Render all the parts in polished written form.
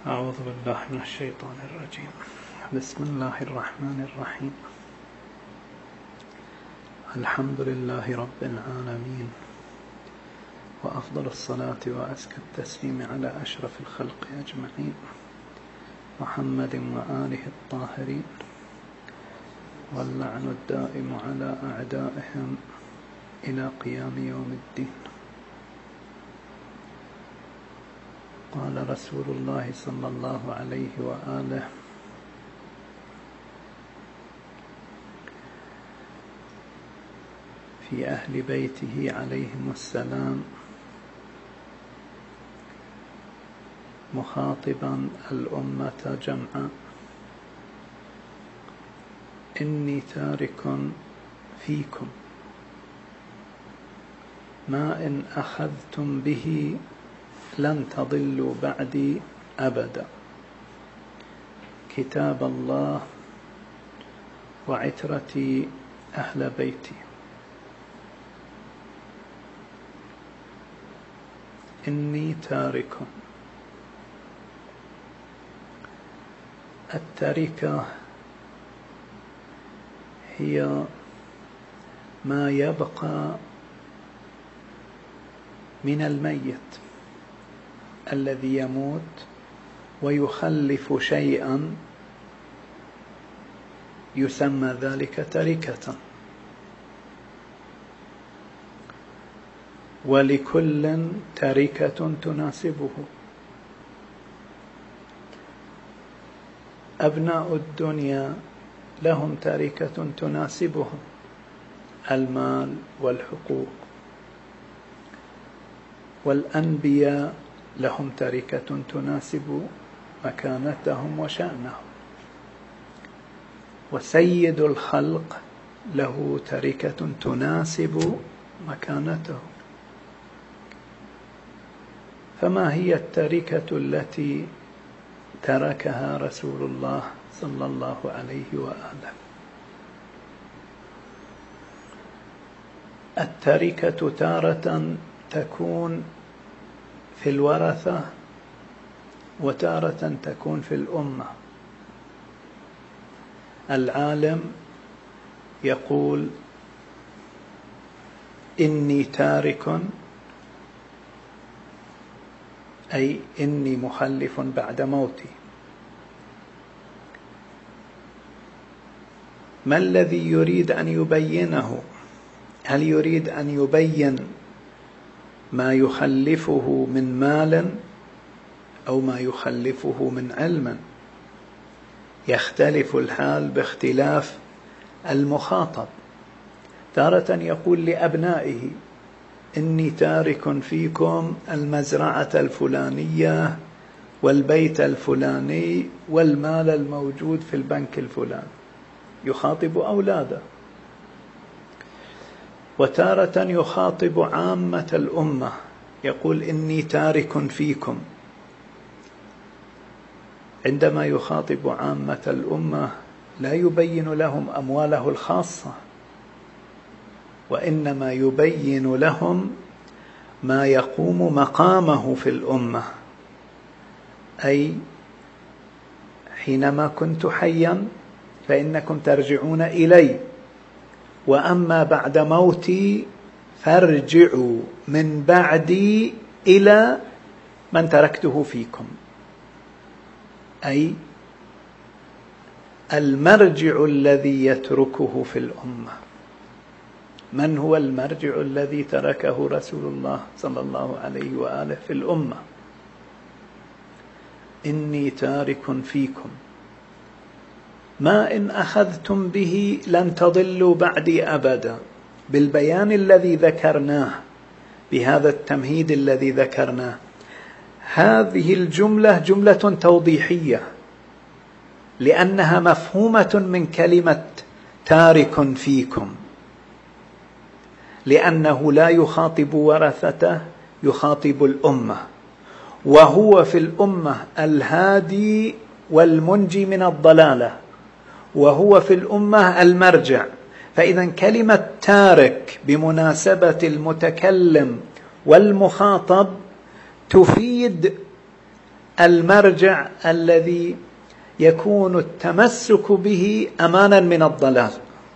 أعوذ بالله من الشيطان الرجيم. بسم الله الرحمن الرحيم. الحمد لله رب العالمين، وأفضل الصلاة وأزكى التسليم على أشرف الخلق أجمعين، محمد وآله الطاهرين، واللعن الدائم على أعدائهم إلى قيام يوم الدين. قال رسول الله صلى الله عليه وآله: في أهل بيته عليهم السلام، مخاطبا الأمة جمعا: إني تارك فيكم ما إن أخذتم به لن تضلوا بعدي أبدا، كتاب الله وعترتي أهل بيتي. إني تارك. التركة هي ما يبقى من الميت الذي يموت ويخلف شيئا، يسمى ذلك تركة. ولكل تركة تناسبه. أبناء الدنيا لهم تركة تناسبهم، المال والحقوق. والأنبياء لهم تركة تناسب مكانتهم وشأنهم. وسيد الخلق له تركة تناسب مكانته. فما هي التركة التي تركها رسول الله صلى الله عليه وآله؟ التركة تارة تكون في الورثة، وتارة تكون في الأمة. العالم يقول: إني تارك، أي إني مخلف بعد موتي. ما الذي يريد أن يبينه؟ هل يريد أن يبين ما يخلفه من مال أو ما يخلفه من علم؟ يختلف الحال باختلاف المخاطب. تارة يقول لأبنائه: إني تارك فيكم المزرعة الفلانية والبيت الفلاني والمال الموجود في البنك الفلاني، يخاطب أولاده. وتارة يخاطب عامة الأمة، يقول: إني تارك فيكم. عندما يخاطب عامة الأمة لا يبين لهم أمواله الخاصة، وإنما يبين لهم ما يقوم مقامه في الأمة. أي حينما كنت حيا فإنكم ترجعون إلي، وأما بعد موتي فارجعوا من بعدي إلى من تركته فيكم. أي المرجع الذي يتركه في الأمة. من هو المرجع الذي تركه رسول الله صلى الله عليه وآله في الأمة؟ إني تارك فيكم ما إن أخذتم به لن تضلوا بعدي أبدا. بالبيان الذي ذكرناه، بهذا التمهيد الذي ذكرناه، هذه الجملة جملة توضيحية، لأنها مفهومة من كلمة تارك فيكم، لأنه لا يخاطب ورثته، يخاطب الأمة، وهو في الأمة الهادي والمنجي من الضلالة، وهو في الأمة المرجع. فإذا كلمة تارك بمناسبة المتكلم والمخاطب تفيد المرجع الذي يكون التمسك به أمانا من الضلال،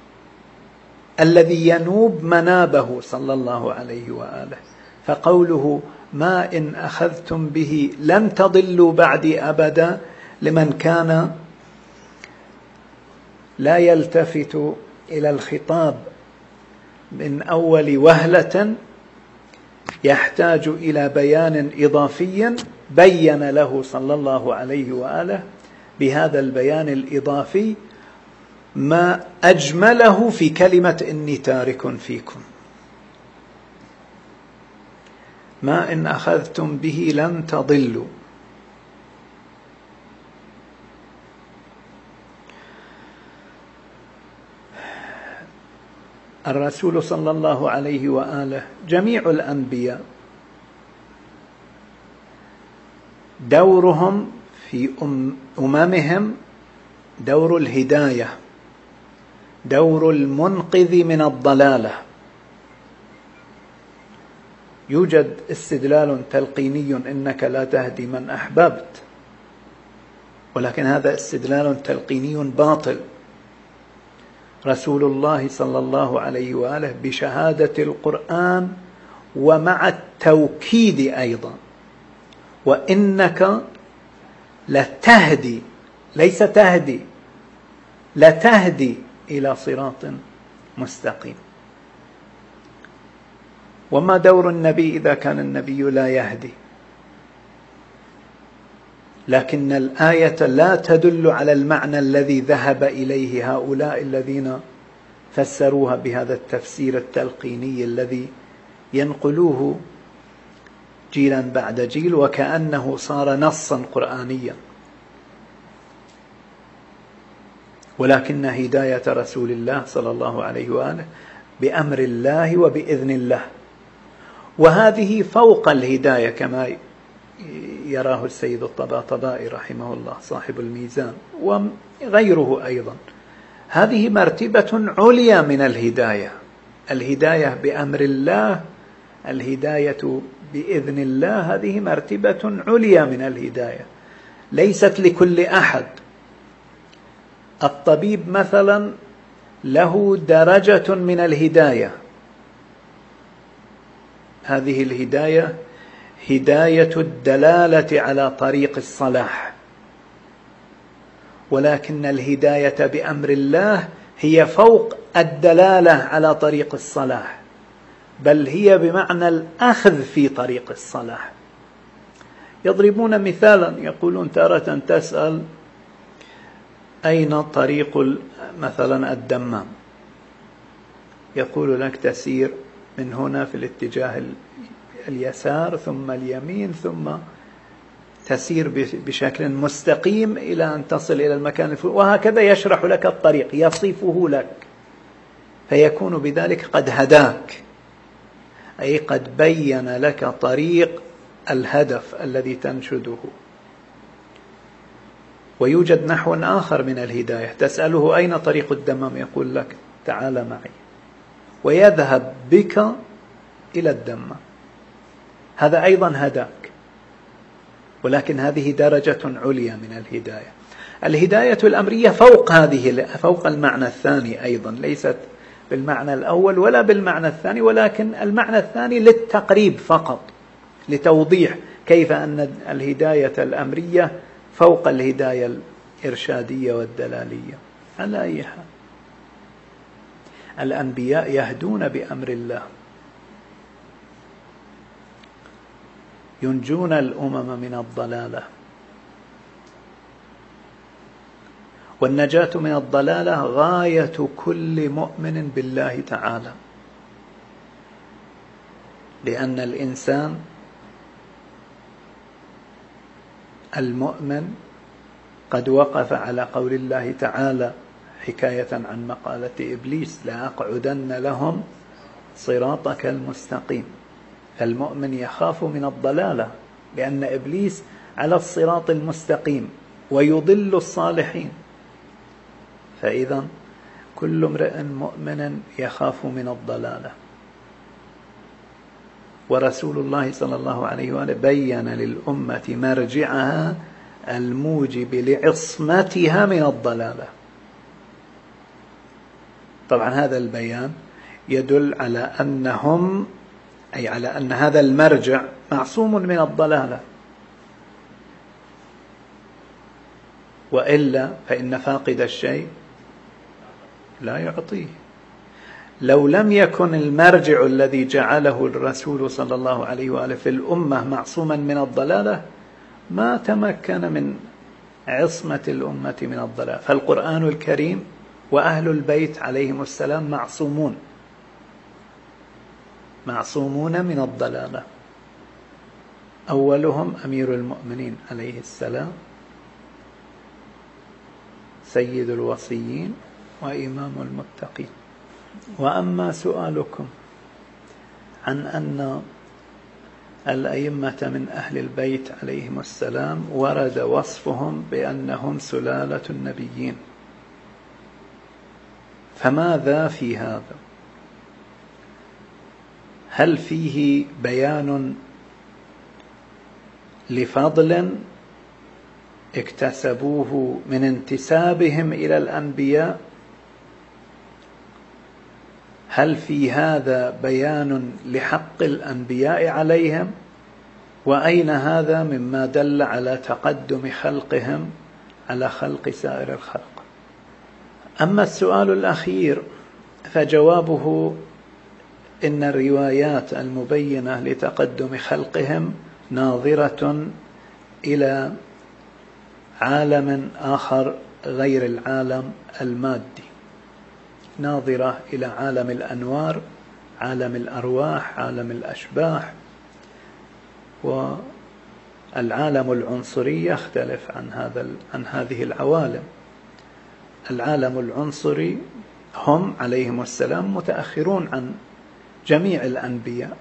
الذي ينوب منابه صلى الله عليه وآله. فقوله ما إن أخذتم به لن تضلوا بعدي أبدا لمن كان لا يلتفت إلى الخطاب من أول وهلة يحتاج إلى بيان إضافي بين له صلى الله عليه وآله بهذا البيان الإضافي ما أجمله في كلمة إني تارك فيكم. ما إن أخذتم به لن تضلوا. الرسول صلى الله عليه وآله جميع الأنبياء دورهم في أممهم دور الهداية، دور المنقذ من الضلالة. يوجد استدلال تلقيني إنك لا تهدي من أحببت، ولكن هذا استدلال تلقيني باطل. رسول الله صلى الله عليه وآله بشهادة القرآن ومع التوكيد أيضا وإنك لتهدي، ليس تهدي، لتهدي إلى صراط مستقيم. وما دور النبي إذا كان النبي لا يهدي؟ لكن الآية لا تدل على المعنى الذي ذهب إليه هؤلاء الذين فسروها بهذا التفسير التلقيني الذي ينقلوه جيلا بعد جيل وكأنه صار نصا قرآنيا. ولكن هداية رسول الله صلى الله عليه وآله بأمر الله وبإذن الله، وهذه فوق الهداية كما يراه السيد الطباطبائي رحمه الله صاحب الميزان وغيره أيضا. هذه مرتبة عليا من الهداية، الهداية بأمر الله، الهداية بإذن الله، هذه مرتبة عليا من الهداية، ليست لكل أحد. الطبيب مثلا له درجة من الهداية، هذه الهداية هداية الدلالة على طريق الصلاح، ولكن الهداية بأمر الله هي فوق الدلالة على طريق الصلاح، بل هي بمعنى الأخذ في طريق الصلاح. يضربون مثالا يقولون تارة تسأل أين طريق مثلا الدمام، يقول لك تسير من هنا في الاتجاه اليسار ثم اليمين ثم تسير بشكل مستقيم إلى أن تصل إلى المكان الفلاني، وهكذا يشرح لك الطريق يصفه لك، فيكون بذلك قد هداك، أي قد بين لك طريق الهدف الذي تنشده. ويوجد نحو آخر من الهداية، تسأله أين طريق الدمام، يقول لك تعال معي، ويذهب بك إلى الدمام، هذا أيضا هداك، ولكن هذه درجة عليا من الهداية. الهداية الأمرية فوق هذه، فوق المعنى الثاني أيضا، ليست بالمعنى الأول ولا بالمعنى الثاني، ولكن المعنى الثاني للتقريب فقط، لتوضيح كيف أن الهداية الأمرية فوق الهداية الإرشادية والدلالية. على أي حال الأنبياء يهدون بأمر الله، ينجون الأمم من الضلالة، والنجاة من الضلالة غاية كل مؤمن بالله تعالى، لأن الإنسان المؤمن قد وقف على قول الله تعالى حكاية عن مقالة إبليس لأقعدن لهم صراطك المستقيم. المؤمن يخاف من الضلالة لأن إبليس على الصراط المستقيم ويضل الصالحين، فإذا كل امرئ مؤمن يخاف من الضلالة. ورسول الله صلى الله عليه وآله بين للأمة مرجعها الموجب لعصمتها من الضلالة. طبعا هذا البيان يدل على أنهم، أي على أن هذا المرجع معصوم من الضلالة، وإلا فإن فاقد الشيء لا يعطيه. لو لم يكن المرجع الذي جعله الرسول صلى الله عليه وآله في الأمة معصوما من الضلالة ما تمكن من عصمة الأمة من الضلال. فالقرآن الكريم وأهل البيت عليهم السلام معصومون من الضلالة. أولهم أمير المؤمنين عليه السلام، سيد الوصيين وإمام المتقين. وأما سؤالكم عن أن الأئمة من أهل البيت عليهم السلام ورد وصفهم بأنهم سلالة النبيين، فماذا في هذا؟ هل فيه بيان لفضل اكتسبوه من انتسابهم إلى الأنبياء؟ هل في هذا بيان لحق الأنبياء عليهم؟ وأين هذا مما دل على تقدم خلقهم على خلق سائر الخلق؟ أما السؤال الأخير فجوابه إن الروايات المبينة لتقدم خلقهم ناظرة إلى عالم آخر غير العالم المادي، ناظرة إلى عالم الأنوار، عالم الأرواح، عالم الأشباح. والعالم العنصري يختلف عن هذه العوالم. العالم العنصري هم عليهم السلام متأخرون عن جميع الأنبياء،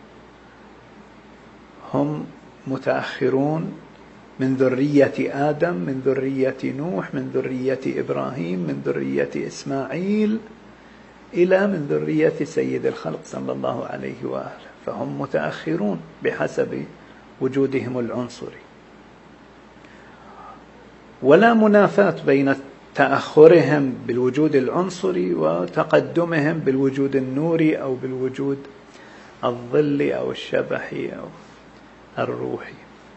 هم متأخرون من ذرية آدم، من ذرية نوح، من ذرية إبراهيم، من ذرية إسماعيل، إلى من ذرية سيد الخلق صلى الله عليه وآله. فهم متأخرون بحسب وجودهم العنصري. ولا منافاة بين تأخرهم بالوجود العنصري وتقدمهم بالوجود النوري أو بالوجود الظلي أو الشبحي أو الروحي،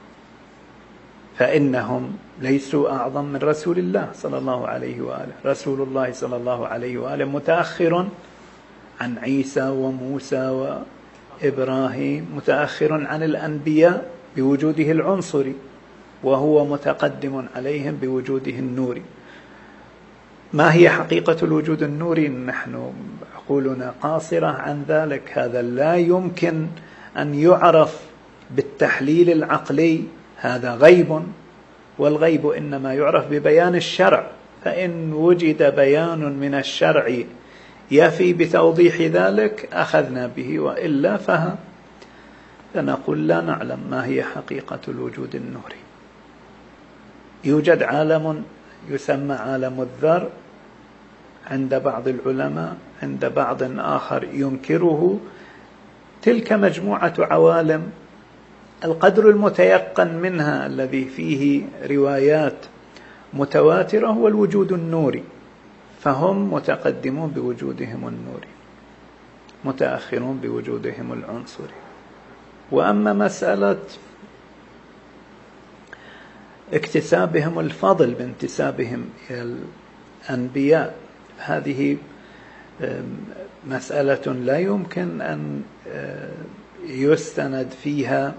فإنهم ليسوا أعظم من رسول الله صلى الله عليه وآله. رسول الله صلى الله عليه وآله متأخر عن عيسى وموسى وإبراهيم، متأخر عن الأنبياء بوجوده العنصري، وهو متقدم عليهم بوجوده النوري. ما هي حقيقة الوجود النوري؟ نحن عقولنا قاصرة عن ذلك، هذا لا يمكن أن يعرف بالتحليل العقلي، هذا غيب، والغيب إنما يعرف ببيان الشرع. فإن وجد بيان من الشرع يفي بتوضيح ذلك أخذنا به، وإلا فنقول لا نعلم ما هي حقيقة الوجود النوري. يوجد عالم يسمى عالم الذر عند بعض العلماء، عند بعض آخر ينكره. تلك مجموعة عوالم القدر المتيقن منها الذي فيه روايات متواترة هو الوجود النوري، فهم متقدمون بوجودهم النوري، متأخرون بوجودهم العنصري. وأما مسألة اكتسابهم الفضل بانتسابهم إلى الأنبياء، هذه مسألة لا يمكن أن يستند فيها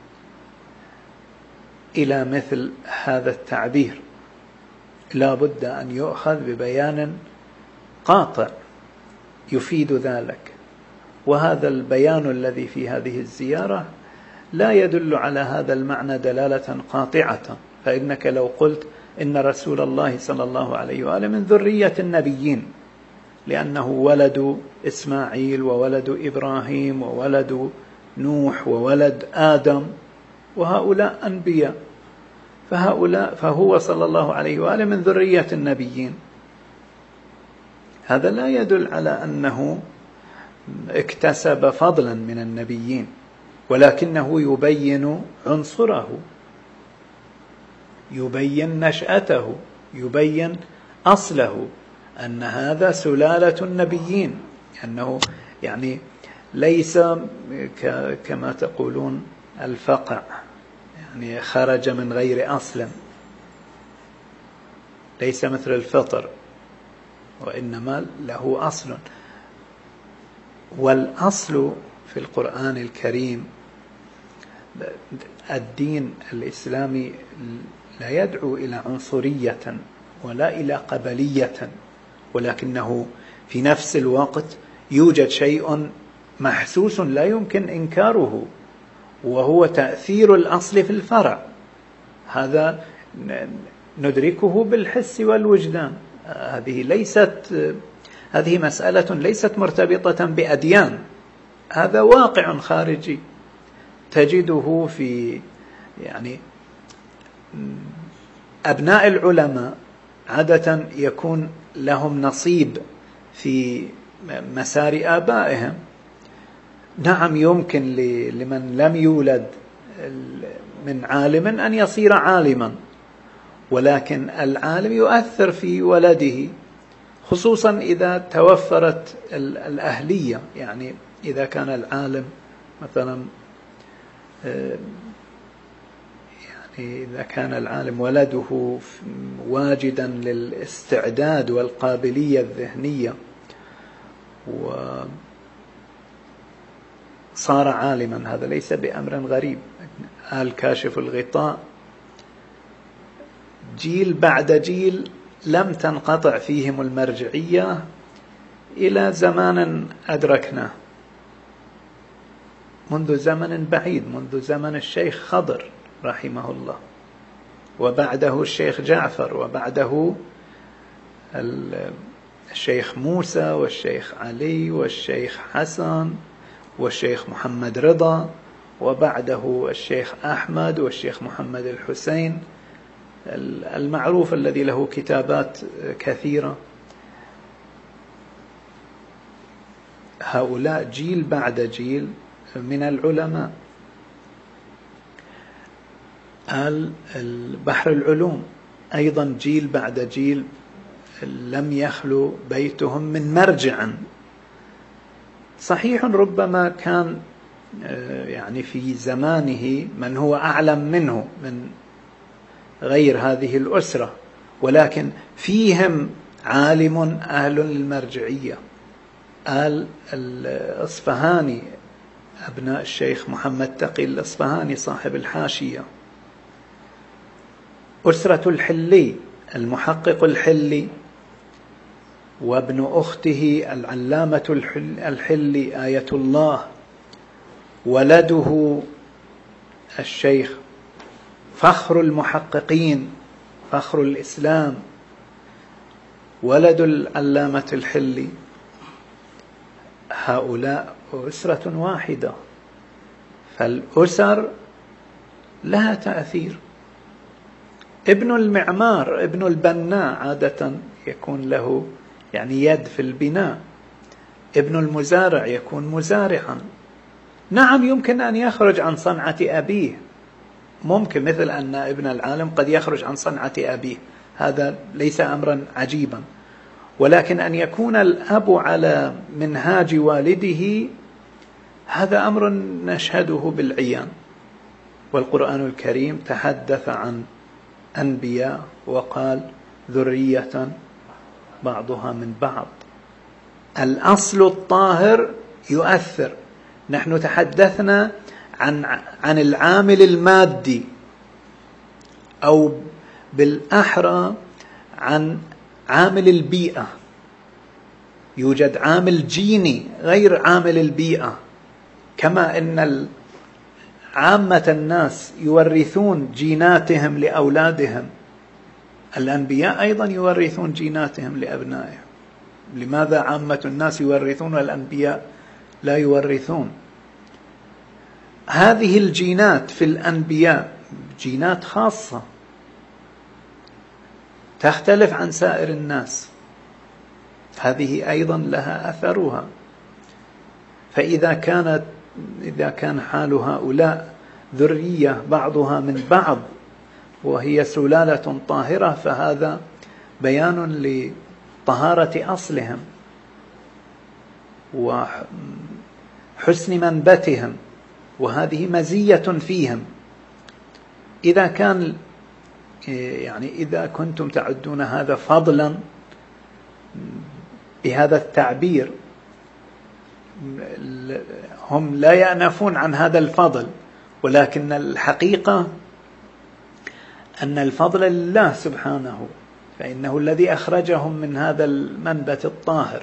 إلى مثل هذا التعبير، لا بد أن يؤخذ ببيان قاطع يفيد ذلك. وهذا البيان الذي في هذه الزيارة لا يدل على هذا المعنى دلالة قاطعة. فإنك لو قلت إن رسول الله صلى الله عليه وآله من ذرية النبيين، لأنه ولد إسماعيل وولد إبراهيم وولد نوح وولد آدم، وهؤلاء أنبياء، فهو صلى الله عليه وآله من ذرية النبيين، هذا لا يدل على أنه اكتسب فضلا من النبيين، ولكنه يبين عنصره، يبين نشأته، يبين أصله، أن هذا سلالة النبيين، أنه يعني ليس كما تقولون الفقع، يعني خرج من غير أصل، ليس مثل الفطر، وإنما له أصل. والأصل في القرآن الكريم، الدين الإسلامي لا يدعو إلى عنصرية ولا إلى قبلية، ولكنه في نفس الوقت يوجد شيء محسوس لا يمكن إنكاره، وهو تأثير الأصل في الفرع. هذا ندركه بالحس والوجدان. هذه مسألة ليست مرتبطة بأديان، هذا واقع خارجي تجده في يعني أبناء العلماء عادة يكون لهم نصيب في مسار آبائهم. نعم، يمكن لمن لم يولد من عالم أن يصير عالما، ولكن العالم يؤثر في ولده، خصوصا إذا توفرت الأهلية. يعني إذا كان العالم مثلا إذا كان العالم ولده واجدا للاستعداد والقابلية الذهنية وصار عالما، هذا ليس بأمر غريب. كاشف الغطاء جيل بعد جيل لم تنقطع فيهم المرجعية إلى زمان أدركناه، منذ زمن بعيد، منذ زمن الشيخ خضر رحمه الله، وبعده الشيخ جعفر، وبعده الشيخ موسى والشيخ علي والشيخ حسن والشيخ محمد رضا، وبعده الشيخ أحمد والشيخ محمد الحسين المعروف الذي له كتابات كثيرة. هؤلاء جيل بعد جيل من العلماء. البحر العلوم أيضا جيل بعد جيل لم يخلو بيتهم من مرجع. صحيح ربما كان يعني في زمانه من هو أعلم منه من غير هذه الأسرة، ولكن فيهم عالم أهل المرجعية. الأصفهاني، أبناء الشيخ محمد تقي الأصفهاني صاحب الحاشية، أسرة الحلي، المحقق الحلي وابن أخته العلامة الحلي آية الله، ولده الشيخ فخر المحققين، فخر الإسلام، ولد العلامة الحلي. هؤلاء أسرة واحدة، فالأسر لها تأثير. ابن المعمار، ابن البناء عادة يكون له يعني يد في البناء. ابن المزارع يكون مزارعا. نعم، يمكن أن يخرج عن صنعة أبيه، ممكن، مثل أن ابن العالم قد يخرج عن صنعة أبيه، هذا ليس أمرا عجيبا، ولكن أن يكون الأب على منهاج والده هذا أمر نشهده بالعيان. والقرآن الكريم تحدث عن أنبياء وقال ذرية بعضها من بعض. الأصل الطاهر يؤثر. نحن تحدثنا عن العامل المادي، أو بالأحرى عن عامل البيئة. يوجد عامل جيني غير عامل البيئة، كما أن عامة الناس يورثون جيناتهم لأولادهم، الأنبياء أيضا يورثون جيناتهم لأبنائهم. لماذا عامة الناس يورثون والأنبياء لا يورثون؟ هذه الجينات في الأنبياء جينات خاصة تختلف عن سائر الناس، هذه أيضا لها أثرها. فإذا كانت إذا كان حال هؤلاء ذرية بعضها من بعض وهي سلالة طاهرة فهذا بيان لطهارة أصلهم وحسن منبتهم، وهذه مزية فيهم. إذا كان يعني إذا كنتم تعدون هذا فضلا بهذا التعبير، هم لا يأنفون عن هذا الفضل، ولكن الحقيقة أن الفضل لله سبحانه، فإنه الذي أخرجهم من هذا المنبت الطاهر.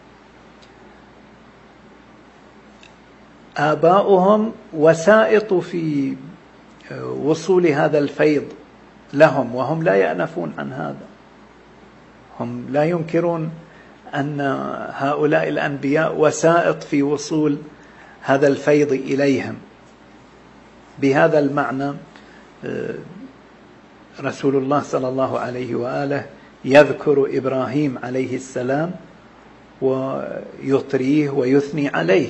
آباؤهم وسائط في وصول هذا الفيض لهم، وهم لا يأنفون عن هذا. هم لا ينكرون أن هؤلاء الأنبياء وسائط في وصول هذا الفيض إليهم. بهذا المعنى رسول الله صلى الله عليه وآله يذكر إبراهيم عليه السلام ويطريه ويثني عليه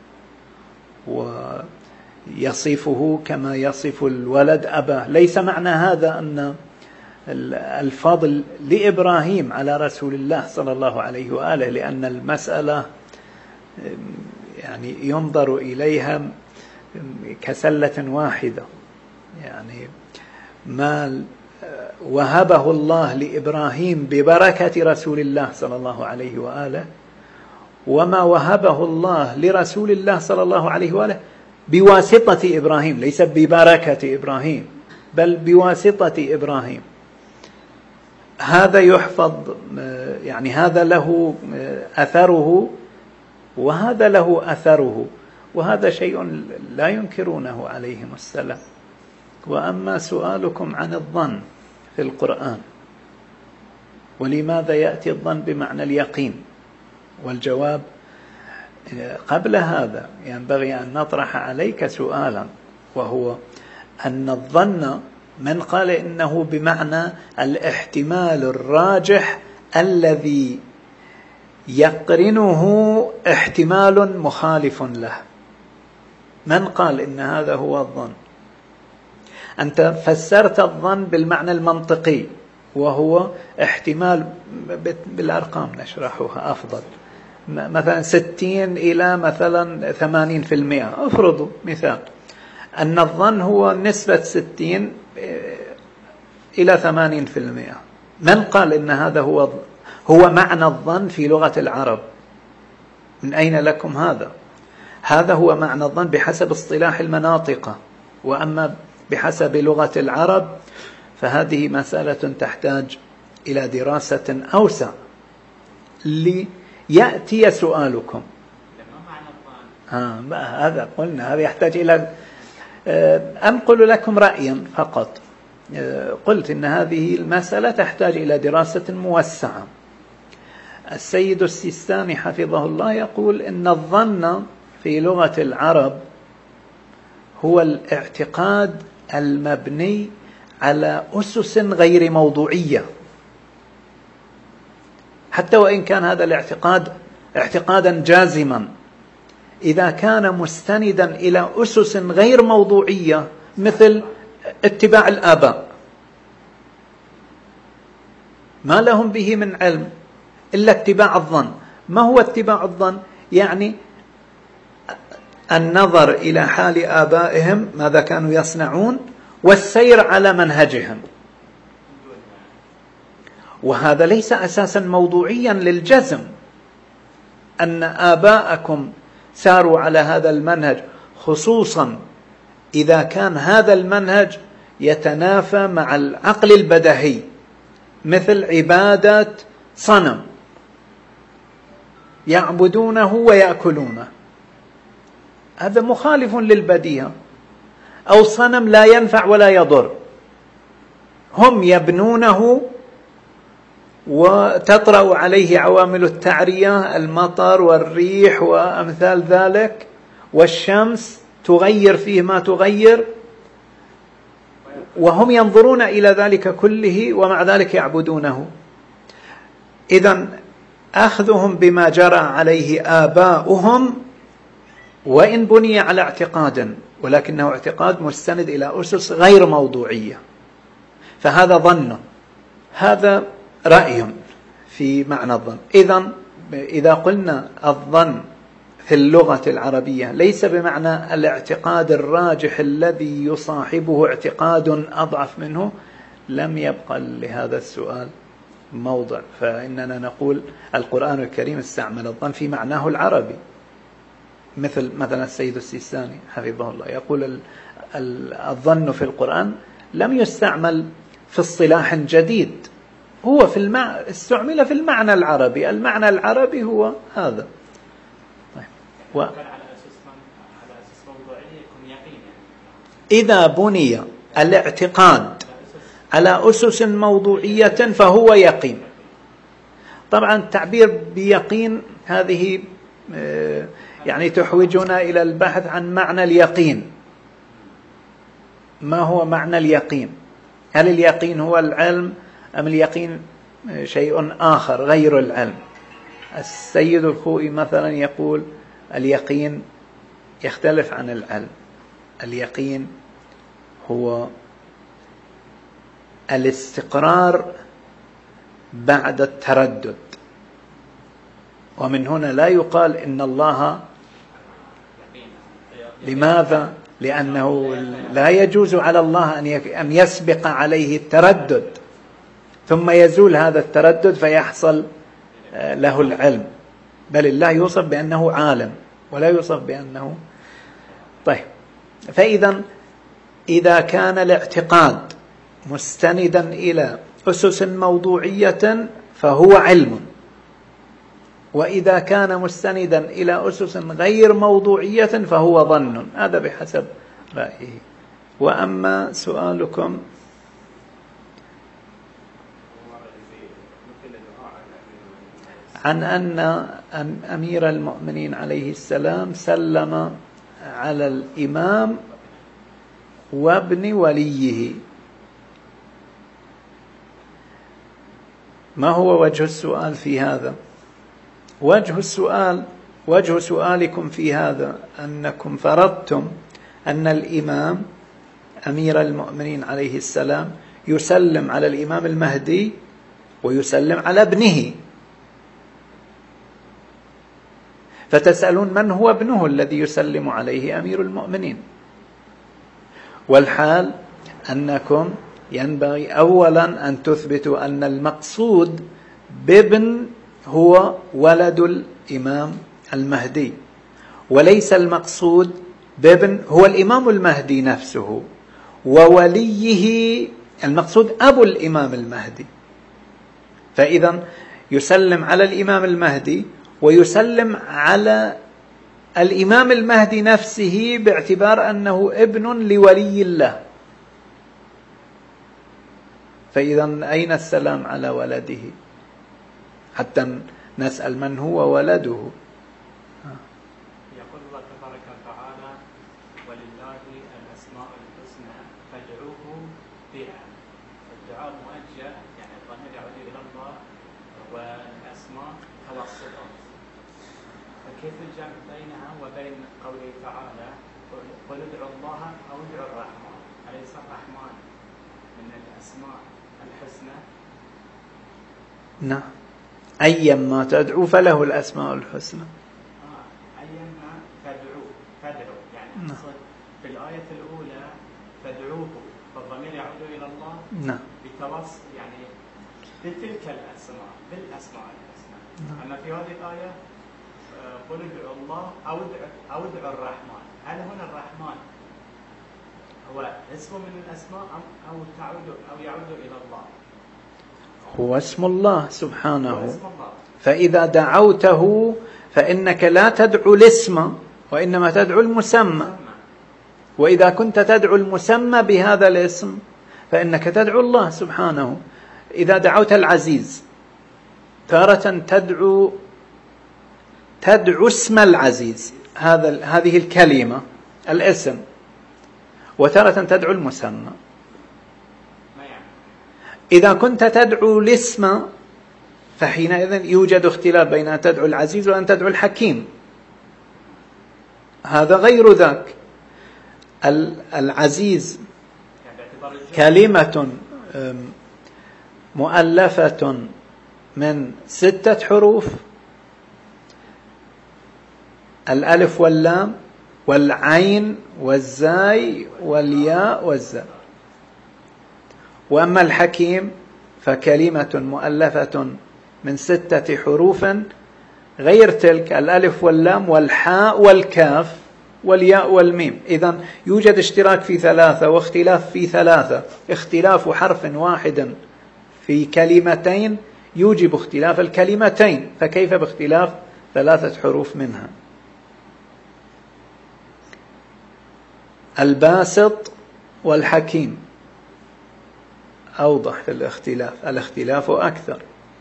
ويصفه كما يصف الولد أباه. ليس معنى هذا أن الفضل لإبراهيم على رسول الله صلى الله عليه وآله، لأن المسألة يعني ينظر إليها كسلة واحدة. يعني ما وهبه الله لإبراهيم ببركة رسول الله صلى الله عليه وآله، وما وهبه الله لرسول الله صلى الله عليه وآله بواسطة إبراهيم، ليس ببركة إبراهيم بل بواسطة إبراهيم. هذا يحفظ، يعني هذا له أثره وهذا له أثره، وهذا شيء لا ينكرونه عليهم السلام. وأما سؤالكم عن الظن في القرآن ولماذا يأتي الظن بمعنى اليقين، والجواب قبل هذا ينبغي أن نطرح عليك سؤالا، وهو أن الظن من قال إنه بمعنى الاحتمال الراجح الذي يقرنه احتمال مخالف له. من قال إن هذا هو الظن؟ أنت فسرت الظن بالمعنى المنطقي، وهو احتمال بالأرقام نشرحها أفضل، مثلا 60 إلى مثلا 80%. أفرضوا مثال أن الظن هو نسبة 60 إلى 80%. من قال إن هذا هو معنى الظن في لغة العرب؟ من أين لكم هذا؟ هذا هو معنى الظن بحسب اصطلاح المناطق، وأما بحسب لغة العرب فهذه مسألة تحتاج إلى دراسة أوسع ليأتي سؤالكم. هذا قلنا هذا يحتاج إلى أنقل لكم رأيا فقط. قلت إن هذه المسألة تحتاج إلى دراسة موسعة. السيد السيستاني حفظه الله يقول إن الظن في لغة العرب هو الاعتقاد المبني على أسس غير موضوعية، حتى وإن كان هذا الاعتقاد اعتقادا جازما، إذا كان مستندا إلى أسس غير موضوعية مثل اتباع الآباء ما لهم به من علم إلا اتباع الظن. ما هو اتباع الظن؟ يعني النظر إلى حال آبائهم ماذا كانوا يصنعون والسير على منهجهم، وهذا ليس أساسا موضوعيا للجزم أن آباءكم ساروا على هذا المنهج، خصوصا إذا كان هذا المنهج يتنافى مع العقل البديهي، مثل عبادة صنم يعبدونه ويأكلونه، هذا مخالف للبديهة. أو صنم لا ينفع ولا يضر، هم يبنونه وتطرأ عليه عوامل التعرية، المطر والريح وأمثال ذلك، والشمس تغير فيه ما تغير، وهم ينظرون إلى ذلك كله ومع ذلك يعبدونه. إذن أخذهم بما جرى عليه آباؤهم وإن بني على اعتقاد ولكنه اعتقاد مستند إلى أسس غير موضوعية فهذا ظن، هذا رأي في معنى الظن. إذا قلنا الظن في اللغة العربية ليس بمعنى الاعتقاد الراجح الذي يصاحبه اعتقاد أضعف منه، لم يبقى لهذا السؤال موضع، فإننا نقول القرآن الكريم استعمل الظن في معناه العربي، مثلا السيد السيستاني حفظه الله يقول الظن في القرآن لم يستعمل في اصطلاح جديد، هو استعمل في المعنى العربي، المعنى العربي هو هذا. طيب. إذا بني الاعتقاد على أسس موضوعية فهو يقين. طبعا التعبير بيقين هذه يعني تحوجنا إلى البحث عن معنى اليقين. ما هو معنى اليقين؟ هل اليقين هو العلم أم اليقين شيء آخر غير العلم؟ السيد الخوئي مثلا يقول اليقين يختلف عن العلم، اليقين هو الاستقرار بعد التردد، ومن هنا لا يقال إن الله، لماذا؟ لأنه لا يجوز على الله أن يسبق عليه التردد ثم يزول هذا التردد فيحصل له العلم، بل الله يوصف بأنه عالم ولا يوصف بأنه. طيب، إذا كان الاعتقاد مستندا إلى أسس موضوعية فهو علم، وإذا كان مستندا إلى أسس غير موضوعية فهو ظن، هذا بحسب رأيه. وأما سؤالكم عن أن أمير المؤمنين عليه السلام سلم على الإمام وابن وليه، ما هو وجه السؤال في هذا؟ وجه سؤالكم في هذا أنكم فرضتم أن الإمام أمير المؤمنين عليه السلام يسلم على الإمام المهدي ويسلم على ابنه، فتسألون من هو ابنه الذي يسلم عليه أمير المؤمنين، والحال أنكم ينبغي أولا أن تثبتوا أن المقصود بابن هو ولد الإمام المهدي، وليس المقصود بابن هو الإمام المهدي نفسه، ووليه المقصود أبو الإمام المهدي. فإذا يسلم على الإمام المهدي ويسلم على الإمام المهدي نفسه باعتبار أنه ابن لولي الله، فإذا أين السلام على ولده حتى نسأل من هو ولده؟ يقول الله تبارك وتعالى ولله الأسماء الحسنى فادعوه بها، الدعاء موجه يعني الضمير يعود إلى الله والأسماء توسطات، فكيف الجمع بينها وبين قوله تعالى قل ادعوا الله أو ادعوا الرحمن؟ أليس الرحمن من الأسماء الحسنى؟ نعم، أيما تدعو فله الأسماء الحسنى. أيما تدعو يعني في الآية الأولى فادعوه فالضمير يعود إلى الله. نعم. بتوسط يعني بتلك الأسماء بالأسماء الحسنى. أما في هذه الآية قل ادعوا الله أو ادعوا الرحمن، هل هنا الرحمن هو اسم من الأسماء أو يعود إلى الله؟ هو اسم الله سبحانه، فإذا دعوته فإنك لا تدعو الاسم وإنما تدعو المسمى، وإذا كنت تدعو المسمى بهذا الاسم فإنك تدعو الله سبحانه. إذا دعوت العزيز تارة تدعو اسم العزيز، هذه الكلمة الاسم، وتارة تدعو المسمى. إذا كنت تدعو الاسم فحينئذ يوجد اختلاف بين أن تدعو العزيز وأن تدعو الحكيم، هذا غير ذاك. العزيز كلمة مؤلفة من 6 حروف، الألف واللام والعين والزاي والياء والزاء. وأما الحكيم فكلمة مؤلفة من 6 حروف غير تلك الألف واللام والحاء والكاف والياء والميم. إذن يوجد اشتراك في 3 واختلاف في 3. اختلاف حرف واحد في كلمتين يوجب اختلاف الكلمتين، فكيف باختلاف 3 حروف منها؟ الباسط والحكيم أوضح في الاختلاف أكثر.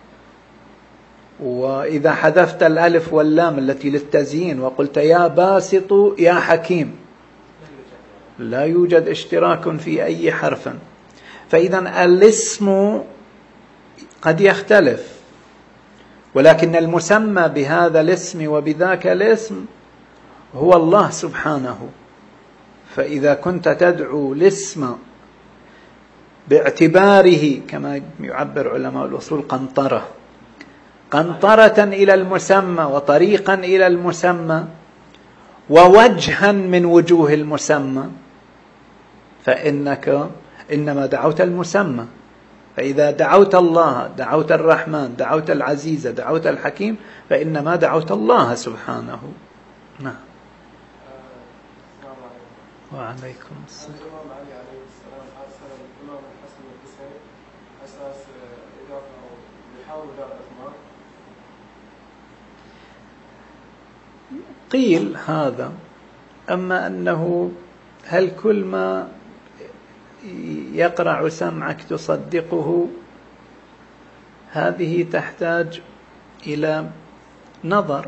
وإذا حذفت الألف واللام التي للتزيين وقلت يا باسط يا حكيم لا يوجد اشتراك في أي حرف. فإذا الاسم قد يختلف، ولكن المسمى بهذا الاسم وبذاك الاسم هو الله سبحانه. فإذا كنت تدعو الاسم باعتباره كما يعبر علماء الأصول قنطرة إلى المسمى وطريقا إلى المسمى ووجها من وجوه المسمى، فإنك إنما دعوت المسمى. فإذا دعوت الله، دعوت الرحمن، دعوت العزيز، دعوت الحكيم، فإنما دعوت الله سبحانه. نعم. وعليكم السلام. قيل هذا، أما أنه هل كل ما يقرع سمعك تصدقه؟ هذه تحتاج إلى نظر.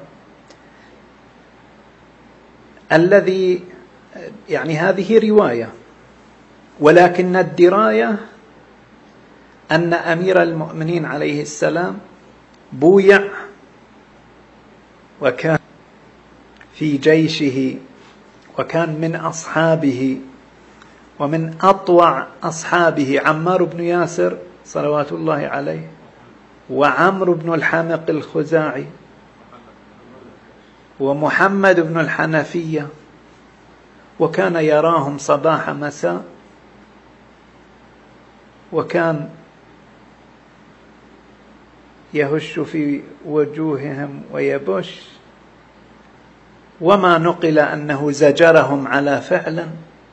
الذي يعني هذه رواية، ولكن الدراية أن أمير المؤمنين عليه السلام بويع وكان في جيشه وكان من أصحابه ومن أطوع أصحابه عمار بن ياسر صلوات الله عليه، وعمرو بن الحمق الخزاعي، ومحمد بن الحنفية، وكان يراهم صباح مساء، وكان يهش في وجوههم ويبش، وما نقل أنه زجرهم على فعل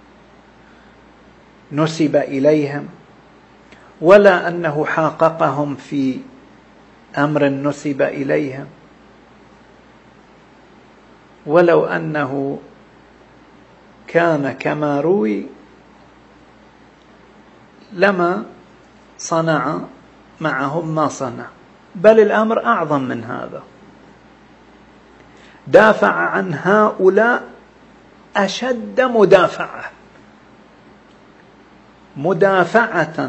نسب إليهم، ولا أنه حاققهم في أمر نسب إليهم، ولو أنه كان كما روي لما صنع معهم ما صنع، بل الأمر أعظم من هذا. دافع عن هؤلاء أشد مدافعة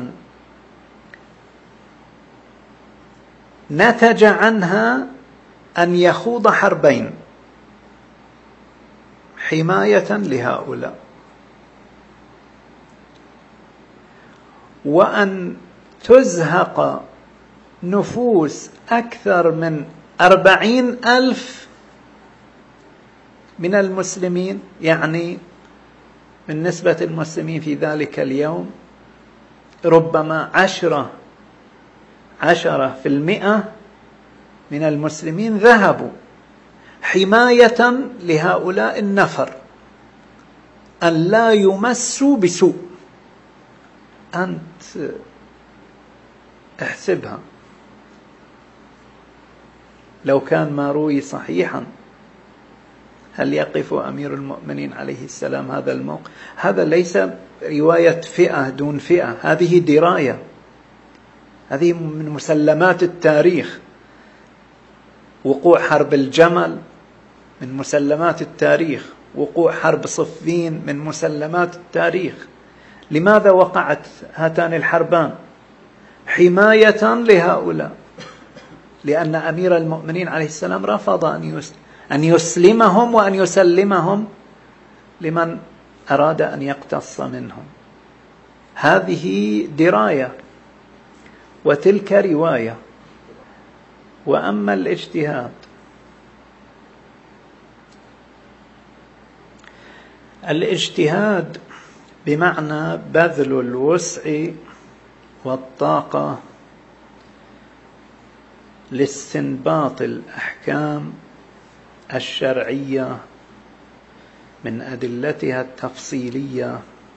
نتج عنها أن يخوض حربين حماية لهؤلاء، وأن تزهق نفوس أكثر من 40,000 من المسلمين. يعني من نسبة المسلمين في ذلك اليوم ربما 10% من المسلمين ذهبوا حماية لهؤلاء النفر أن لا يمسوا بسوء. أنت احسبها، لو كان ما روي صحيحا هل يقف أمير المؤمنين عليه السلام هذا الموقف؟ هذا ليس رواية فئة دون فئة، هذه دراية، هذه من مسلمات التاريخ. وقوع حرب الجمل من مسلمات التاريخ، وقوع حرب صفين من مسلمات التاريخ. لماذا وقعت هاتان الحربان؟ حماية لهؤلاء، لأن أمير المؤمنين عليه السلام رفض أن يسلمهم وأن يسلمهم لمن أراد أن يقتص منهم. هذه دراية وتلك رواية. وأما الاجتهاد بمعنى بذل الوسع والطاقة لاستنباط الأحكام الشرعية من أدلتها التفصيلية،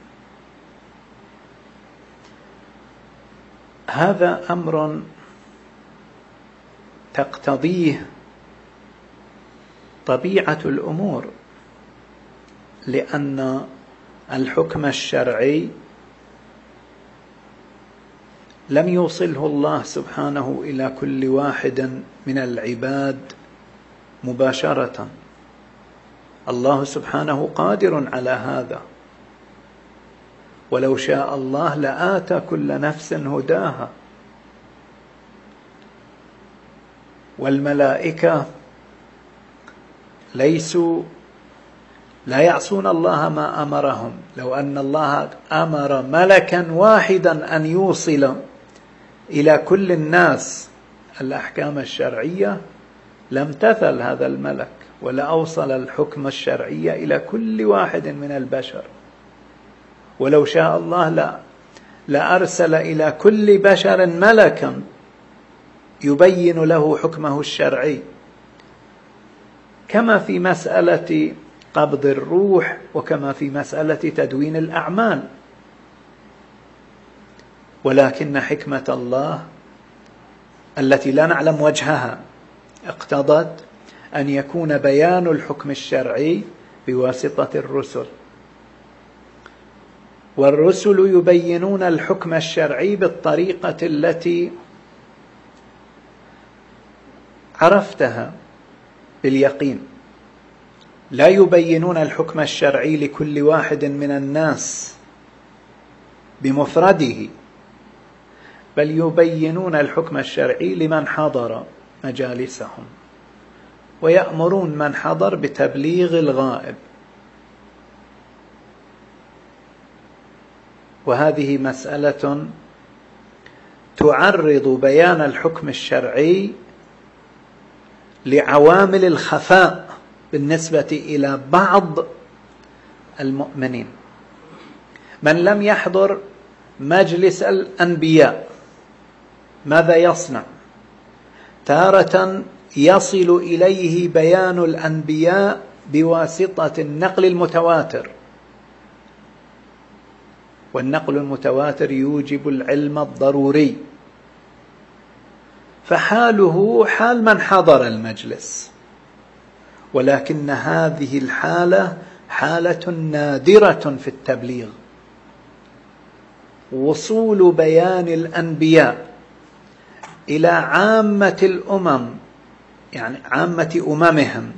هذا أمر تقتضيه طبيعة الأمور، لأن الحكم الشرعي لم يوصله الله سبحانه إلى كل واحد من العباد مباشرة. الله سبحانه قادر على هذا، ولو شاء الله لآتى كل نفس هداها. والملائكة لا يعصون الله ما أمرهم. لو أن الله أمر ملكا واحدا أن يوصل إلى كل الناس الأحكام الشرعية لامتثل هذا الملك ولا أوصل الحكم الشرعي إلى كل واحد من البشر. ولو شاء الله لأرسل إلى كل بشر ملكا يبين له حكمه الشرعي، كما في مسألة قبض الروح وكما في مسألة تدوين الأعمال. ولكن حكمة الله التي لا نعلم وجهها اقتضت أن يكون بيان الحكم الشرعي بواسطة الرسل، والرسل يبينون الحكم الشرعي بالطريقة التي عرفتها باليقين. لا يبينون الحكم الشرعي لكل واحد من الناس بمفرده، بل يبينون الحكم الشرعي لمن حضر مجالسهم، ويأمرون من حضر بتبليغ الغائب. وهذه مسألة تعرض بيان الحكم الشرعي لعوامل الخفاء بالنسبة إلى بعض المؤمنين. من لم يحضر مجلس الأنبياء ماذا يصنع؟ تارة يصل إليه بيان الأنبياء بواسطة النقل المتواتر، والنقل المتواتر يوجب العلم الضروري، فحاله حال من حضر المجلس. ولكن هذه الحالة حالة نادرة في التبليغ. وصول بيان الأنبياء إلى عامة الأمم، يعني عامة أممهم،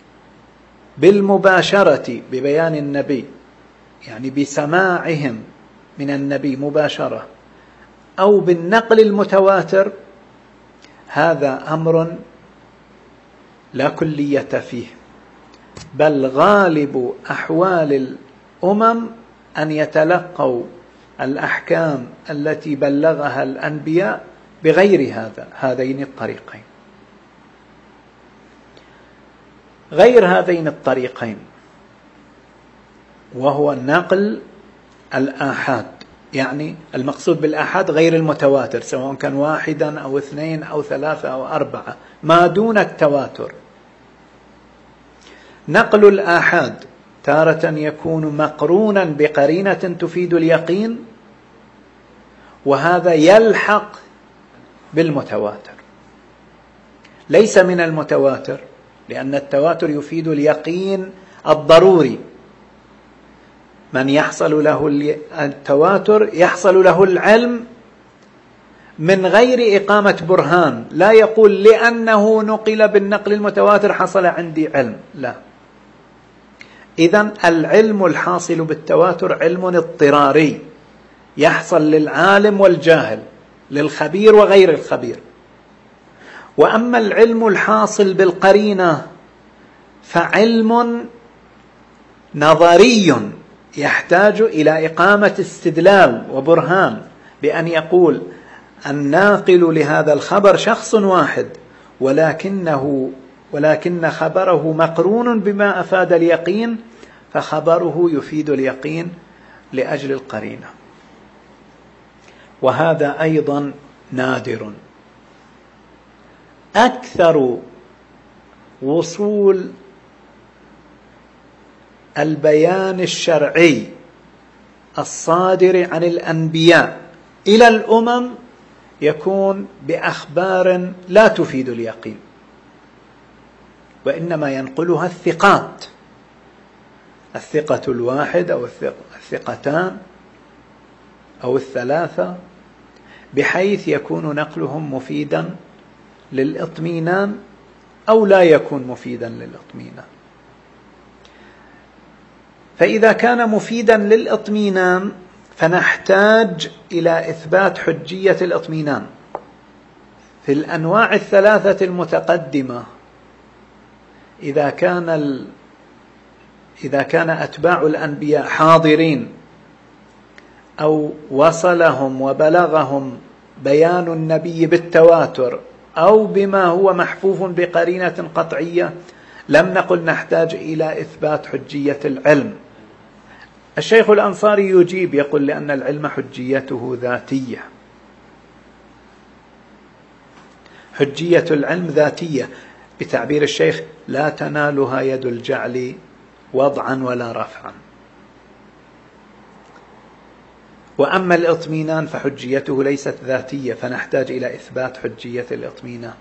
بالمباشرة ببيان النبي، يعني بسماعهم من النبي مباشرة، أو بالنقل المتواتر، هذا أمر لا كلية فيه، بل غالب أحوال الأمم أن يتلقوا الأحكام التي بلغها الأنبياء بغير هذين الطريقين. غير هذين الطريقين وهو نقل الآحاد، يعني المقصود بالآحاد غير المتواتر، سواء كان واحدا أو اثنين أو ثلاثة أو أربعة، ما دون التواتر. نقل الآحاد تارة يكون مقرونا بقرينة تفيد اليقين، وهذا يلحق بالمتواتر، ليس من المتواتر، لأن التواتر يفيد اليقين الضروري. من يحصل له التواتر يحصل له العلم من غير إقامة برهان، لا يقول لأنه نقل بالنقل المتواتر حصل عندي علم، لا. إذن العلم الحاصل بالتواتر علم اضطراري يحصل للعالم والجاهل، للخبير وغير الخبير. وأما العلم الحاصل بالقرينة فعلم نظري يحتاج إلى إقامة استدلال وبرهان بأن يقول الناقل لهذا الخبر شخص واحد، ولكن خبره مقرون بما أفاد اليقين، فخبره يفيد اليقين لأجل القرينة. وهذا أيضا نادر. أكثر وصول البيان الشرعي الصادر عن الأنبياء إلى الأمم يكون بأخبار لا تفيد اليقين، وإنما ينقلها الثقات، الثقة الواحد أو الثقتان أو الثلاثة، بحيث يكون نقلهم مفيدا للإطمئنان أو لا يكون مفيدا للإطمئنان. فإذا كان مفيدا للإطمئنان فنحتاج إلى إثبات حجية الإطمئنان. في الأنواع الثلاثة المتقدمة إذا كان أتباع الأنبياء حاضرين أو وصلهم وبلغهم بيان النبي بالتواتر أو بما هو محفوف بقرينة قطعية، لم نقل نحتاج إلى إثبات حجية العلم. الشيخ الأنصاري يجيب يقول لأن العلم حجيته ذاتية، حجية العلم ذاتية، بتعبير الشيخ لا تنالها يد الجعل وضعا ولا رفعا. وأما الإطمئنان فحجيته ليست ذاتية، فنحتاج إلى إثبات حجية الإطمئنان.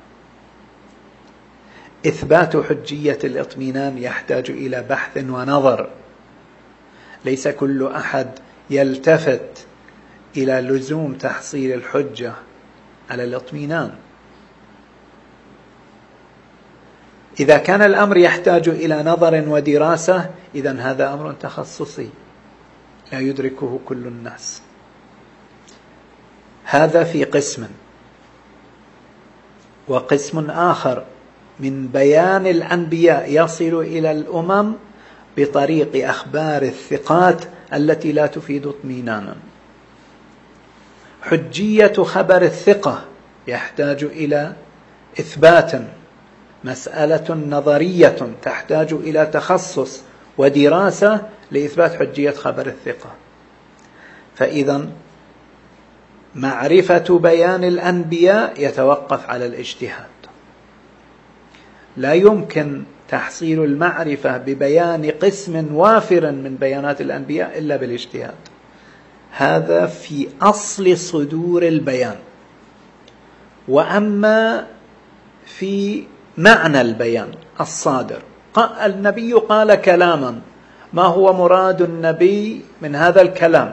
إثبات حجية الإطمئنان يحتاج إلى بحث ونظر، ليس كل أحد يلتفت إلى لزوم تحصيل الحجة على الإطمئنان. إذا كان الأمر يحتاج إلى نظر ودراسة، إذن هذا أمر تخصصي لا يدركه كل الناس. هذا في قسم. وقسم آخر من بيان الأنبياء يصل إلى الأمم بطريق أخبار الثقات التي لا تفيد اطمئنانا. حجية خبر الثقة يحتاج إلى إثبات، مسألة نظرية تحتاج إلى تخصص ودراسة لإثبات حجية خبر الثقة. فإذا معرفة بيان الأنبياء يتوقف على الاجتهاد، لا يمكن تحصيل المعرفة ببيان قسم وافر من بيانات الأنبياء إلا بالاجتهاد. هذا في أصل صدور البيان. وأما في معنى البيان الصادر، النبي قال كلاما، ما هو مراد النبي من هذا الكلام؟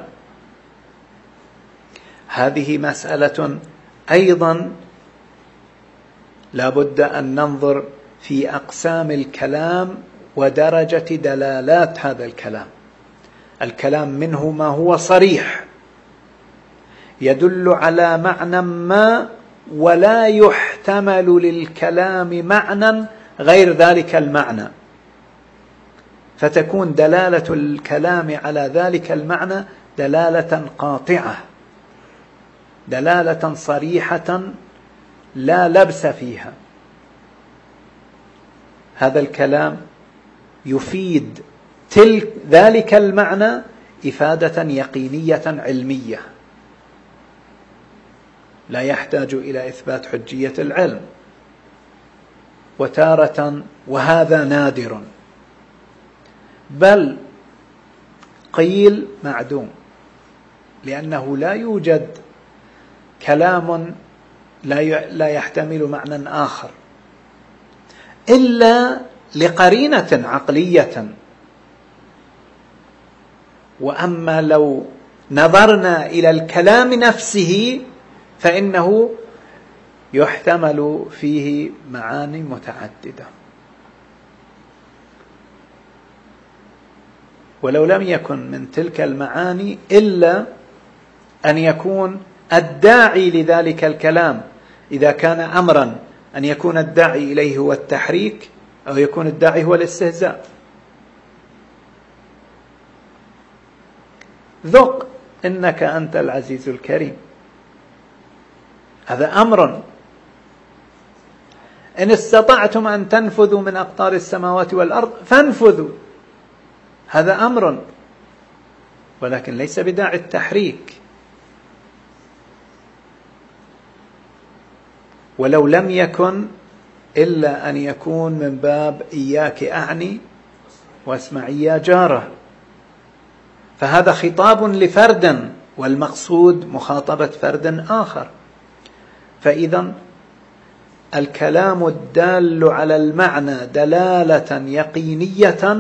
هذه مسألة أيضا لا بد أن ننظر في أقسام الكلام ودرجة دلالات هذا الكلام. الكلام منه ما هو صريح يدل على معنى ما، ولا يحتمل للكلام معنى غير ذلك المعنى، فتكون دلالة الكلام على ذلك المعنى دلالة قاطعة، دلالة صريحة لا لبس فيها. هذا الكلام يفيد ذلك المعنى إفادة يقينية علمية، لا يحتاج إلى إثبات حجية العلم. وتارة، وهذا نادر، بل قيل معدوم، لأنه لا يوجد كلام لا يحتمل معنى آخر إلا لقرينة عقلية. وأما لو نظرنا إلى الكلام نفسه فإنه يحتمل فيه معاني متعددة، ولو لم يكن من تلك المعاني إلا أن يكون الداعي لذلك الكلام، إذا كان أمرا، أن يكون الداعي إليه هو التحريك، أو يكون الداعي هو الاستهزاء. ذق إنك أنت العزيز الكريم. هذا أمر. إن استطعتم أن تنفذوا من أقطار السماوات والأرض فانفذوا، هذا أمر، ولكن ليس بداعي التحريك. ولو لم يكن إلا أن يكون من باب إياك أعني واسمعي يا جاره، فهذا خطاب لفرد والمقصود مخاطبة فرد آخر. فإذا الكلام الدال على المعنى دلالة يقينية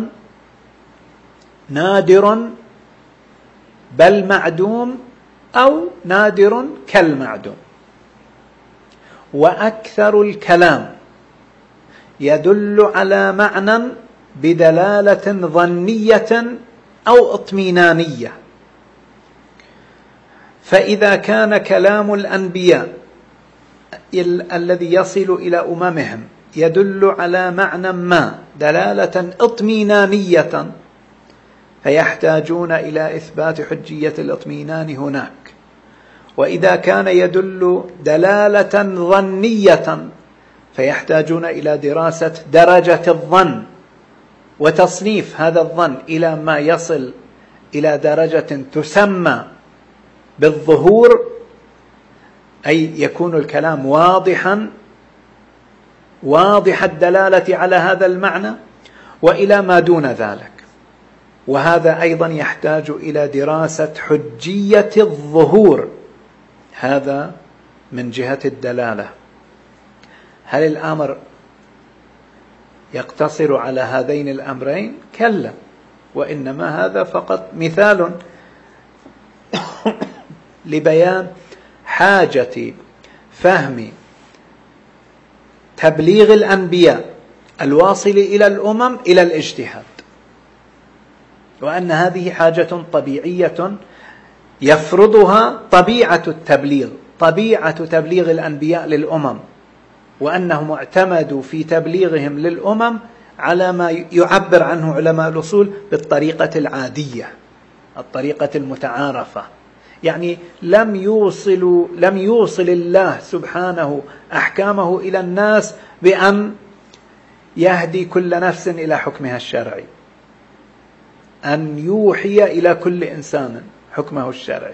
نادر بل معدوم أو نادر كالمعدوم. وأكثر الكلام يدل على معنى بدلالة ظنية أو اطمئنانية. فإذا كان كلام الأنبياء الذي يصل إلى أممهم يدل على معنى ما دلالة اطمئنانية، فيحتاجون إلى إثبات حجية الاطمئنان هناك. وإذا كان يدل دلالة ظنية فيحتاجون إلى دراسة درجة الظن وتصنيف هذا الظن إلى ما يصل إلى درجة تسمى بالظهور، أي يكون الكلام واضح الدلالة على هذا المعنى، وإلى ما دون ذلك. وهذا أيضا يحتاج إلى دراسة حجية الظهور، هذا من جهة الدلالة. هل الأمر يقتصر على هذين الأمرين؟ كلا، وإنما هذا فقط مثال لبيان حاجة فهم تبليغ الأنبياء الواصل إلى الأمم إلى الاجتهاد، وأن هذه حاجة طبيعية يفرضها طبيعة التبليغ، طبيعة تبليغ الأنبياء للأمم، وأنهم اعتمدوا في تبليغهم للأمم على ما يعبر عنه علماء الأصول بالطريقة العادية، الطريقة المتعارفة. يعني لم يوصل الله سبحانه أحكامه إلى الناس بأن يهدي كل نفس إلى حكمها الشرعي، أن يوحي إلى كل إنسان حكمه الشرعي،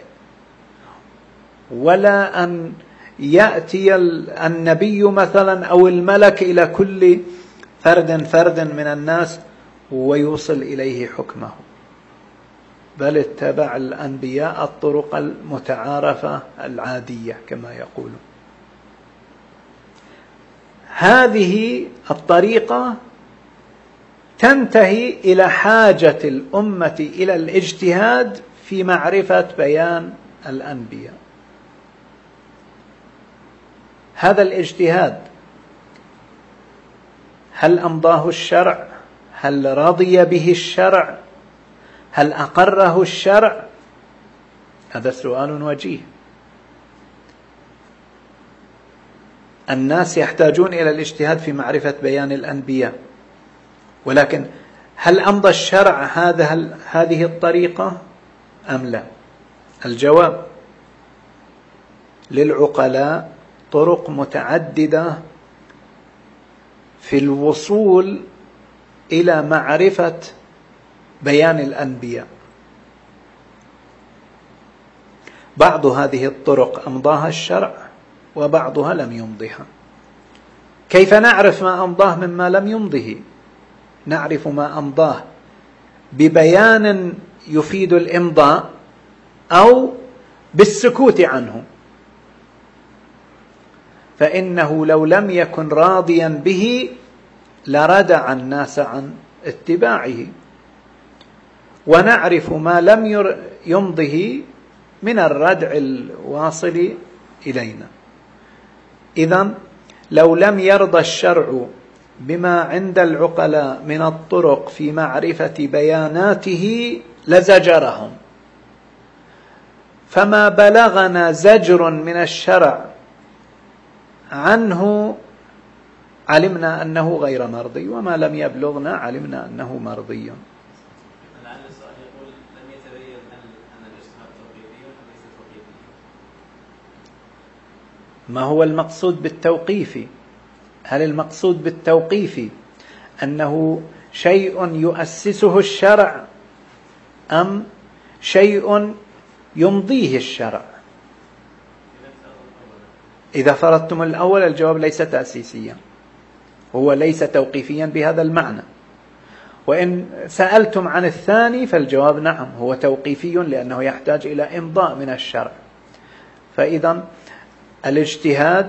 ولا أن يأتي النبي مثلا أو الملك إلى كل فرد من الناس ويوصل إليه حكمه، بل اتبع الأنبياء الطرق المتعارفة العادية كما يقولون. هذه الطريقة تنتهي إلى حاجة الأمة إلى الاجتهاد في معرفة بيان الأنبياء. هذا الاجتهاد هل أمضاه الشرع؟ هل رضي به الشرع؟ هل أقره الشرع؟ هذا سؤال وجيه. الناس يحتاجون إلى الاجتهاد في معرفة بيان الأنبياء، ولكن هل أمضى الشرع هذه الطريقة أم لا؟ الجواب: للعقلاء طرق متعددة في الوصول إلى معرفة بيان الأنبياء. بعض هذه الطرق أمضاها الشرع وبعضها لم يمضها. كيف نعرف ما أمضاه مما لم يمضه؟ نعرف ما أمضاه ببيان يفيد الإمضاء أو بالسكوت عنه، فإنه لو لم يكن راضيا به لردع الناس عن اتباعه. ونعرف ما لم يمضه من الردع الواصل إلينا. إذن لو لم يرضى الشرع بما عند العقلاء من الطرق في معرفة بياناته لزجرهم، فما بلغنا زجر من الشرع عنه علمنا أنه غير مرضي، وما لم يبلغنا علمنا أنه مرضي. لعل السؤال يقول لم يتبين أن ما هو المقصود بالتوقيف؟ هل المقصود بالتوقيف أنه شيء يؤسسه الشرع أم شيء يمضيه الشرع؟ إذا فرضتم الأول الجواب ليس تأسيسيا، هو ليس توقيفيا بهذا المعنى. وإن سألتم عن الثاني فالجواب نعم، هو توقيفي لأنه يحتاج إلى إمضاء من الشرع. فإذا الاجتهاد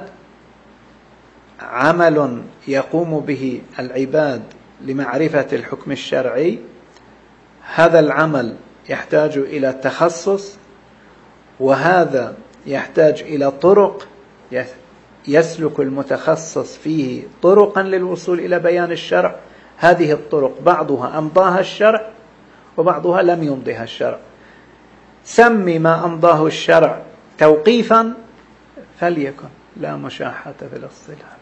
عمل يقوم به العباد لمعرفة الحكم الشرعي، هذا العمل يحتاج إلى تخصص، وهذا يحتاج إلى طرق يسلك المتخصص فيه طرقا للوصول إلى بيان الشرع. هذه الطرق بعضها أمضاها الشرع وبعضها لم يمضها الشرع. سمي ما أمضاه الشرع توقيفا فليكن، لا مشاحة في الاصطلاح.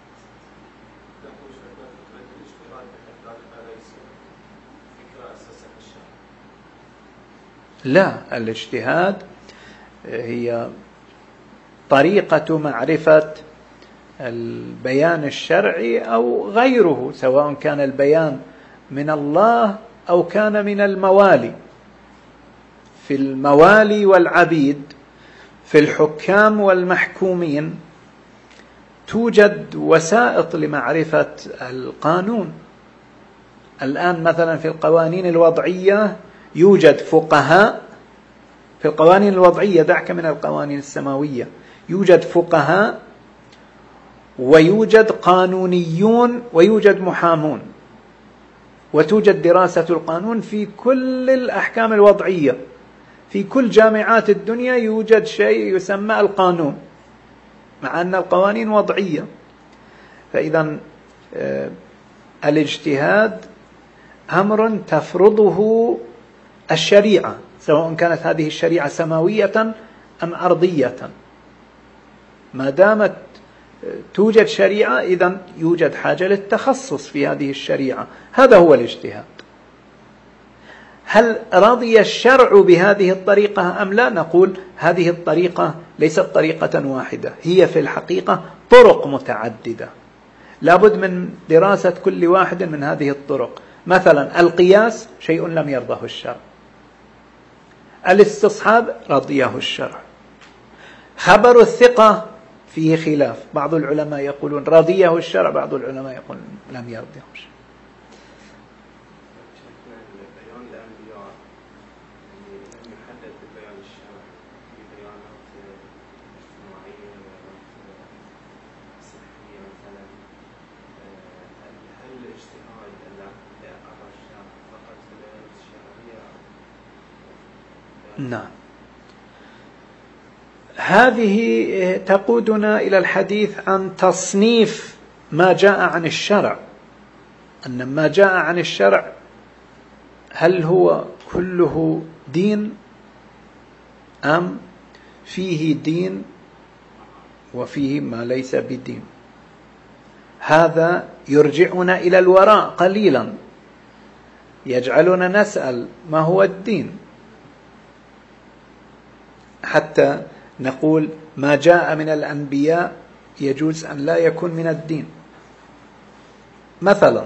لا، الاجتهاد هي طريقة معرفة البيان الشرعي أو غيره، سواء كان البيان من الله أو كان من الموالي. في الموالي والعبيد، في الحكام والمحكومين، توجد وسائط لمعرفة القانون. الآن مثلا في القوانين الوضعية يوجد فقهاء، في القوانين الوضعية دعك من القوانين السماوية، يوجد فقهاء ويوجد قانونيون ويوجد محامون، وتوجد دراسة القانون في كل الأحكام الوضعية. في كل جامعات الدنيا يوجد شيء يسمى القانون، مع أن القوانين وضعية. فإذا الاجتهاد أمر تفرضه الشريعة، سواء كانت هذه الشريعة سماوية أم أرضية. ما دامت توجد شريعة إذن يوجد حاجة للتخصص في هذه الشريعة، هذا هو الاجتهاد. هل رضي الشرع بهذه الطريقة أم لا؟ نقول هذه الطريقة ليست طريقة واحدة، هي في الحقيقة طرق متعددة، لابد من دراسة كل واحد من هذه الطرق. مثلا القياس شيء لم يرضه الشرع، الاستصحاب رضيه الشرع، خبر الثقة فيه خلاف، بعض العلماء يقولون رضيه الشرع، بعض العلماء يقولون لم يرضيه الشرع. نعم، هذه تقودنا إلى الحديث عن تصنيف ما جاء عن الشرع، أن ما جاء عن الشرع هل هو كله دين أم فيه دين وفيه ما ليس بدين. هذا يرجعنا إلى الوراء قليلا، يجعلنا نسأل ما هو الدين، حتى نقول ما جاء من الأنبياء يجوز أن لا يكون من الدين. مثلا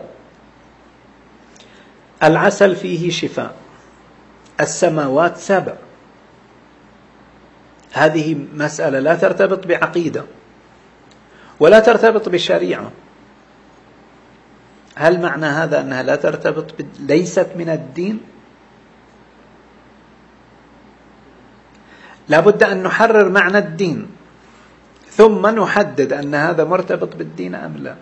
العسل فيه شفاء، السماوات 7، هذه مسألة لا ترتبط بعقيدة ولا ترتبط بشريعة. هل معنى هذا أنها لا ترتبط ليست من الدين؟ لابد أن نحرر معنى الدين ثم نحدد أن هذا مرتبط بالدين أم لا.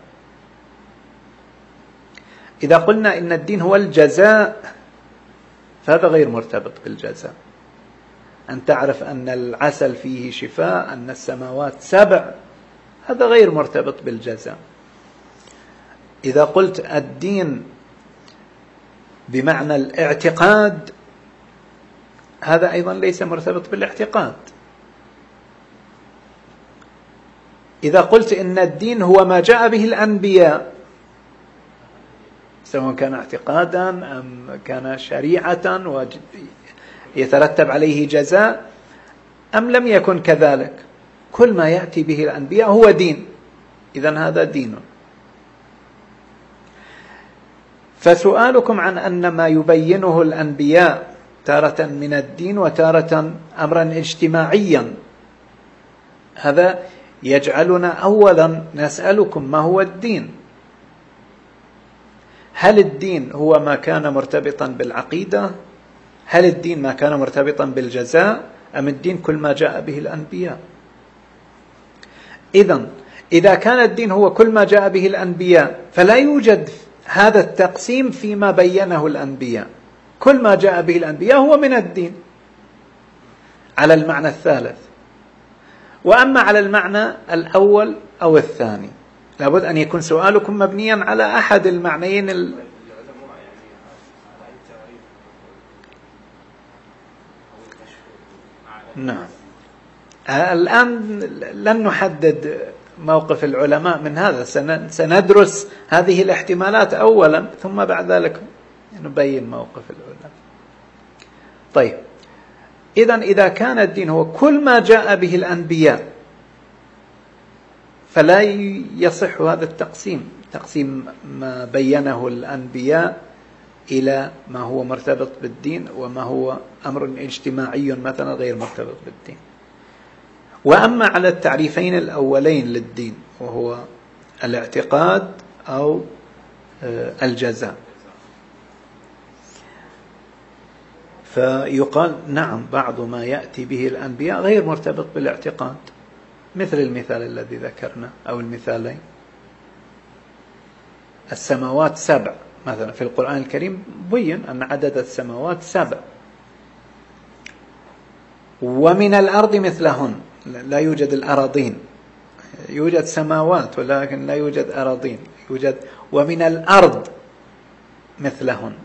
إذا قلنا إن الدين هو الجزاء فهذا غير مرتبط بالجزاء. أن تعرف أن العسل فيه شفاء، أن السماوات 7، هذا غير مرتبط بالجزاء. إذا قلت الدين بمعنى الاعتقاد، هذا أيضا ليس مرتبط بالاعتقاد. إذا قلت إن الدين هو ما جاء به الأنبياء، سواء كان اعتقادا أم كان شريعة ويترتب عليه جزاء أم لم يكن كذلك، كل ما يأتي به الأنبياء هو دين، إذن هذا دين. فسؤالكم عن أن ما يبينه الأنبياء تارة من الدين وتارة أمرا اجتماعيا، هذا يجعلنا أولا نسألكم ما هو الدين؟ هل الدين هو ما كان مرتبطا بالعقيدة؟ هل الدين ما كان مرتبطا بالجزاء؟ أم الدين كل ما جاء به الأنبياء؟ إذن إذا كان الدين هو كل ما جاء به الأنبياء فلا يوجد هذا التقسيم فيما بينه الأنبياء، كل ما جاء به الأنبياء هو من الدين على المعنى الثالث. وأما على المعنى الأول أو الثاني لابد أن يكون سؤالكم مبنيا على أحد المعنيين نعم. الآن لن نحدد موقف العلماء من هذا، سندرس هذه الاحتمالات أولا ثم بعد ذلك نبين موقف العلماء. طيب، إذا كان الدين هو كل ما جاء به الأنبياء فلا يصح هذا تقسيم ما بينه الأنبياء إلى ما هو مرتبط بالدين وما هو أمر اجتماعي مثلا غير مرتبط بالدين. وأما على التعريفين الأولين للدين وهو الاعتقاد أو الجزاء، فيقال نعم بعض ما يأتي به الأنبياء غير مرتبط بالاعتقاد، مثل المثال الذي ذكرنا أو المثالين. السماوات 7 مثلا في القرآن الكريم بين أن عدد السماوات 7، ومن الأرض مثلهن، لا يوجد الأراضين، يوجد سماوات ولكن لا يوجد أراضين، يوجد ومن الأرض مثلهن.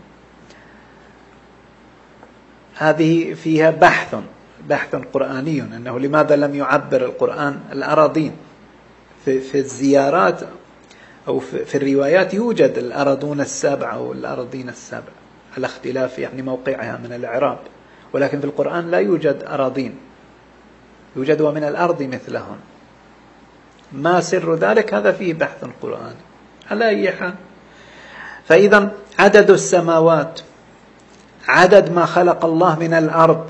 هذه فيها بحث قرآني أنه لماذا لم يعبر القرآن الأراضين. في الزيارات أو في الروايات يوجد الأراضون 7 أو الأراضين 7 على اختلاف يعني موقعها من الإعراب، ولكن في القرآن لا يوجد أراضين، يوجد ومن الأرض مثلهن. ما سر ذلك؟ هذا فيه بحث قرآني على أي حال. فإذا عدد السماوات، عدد ما خلق الله من الأرض،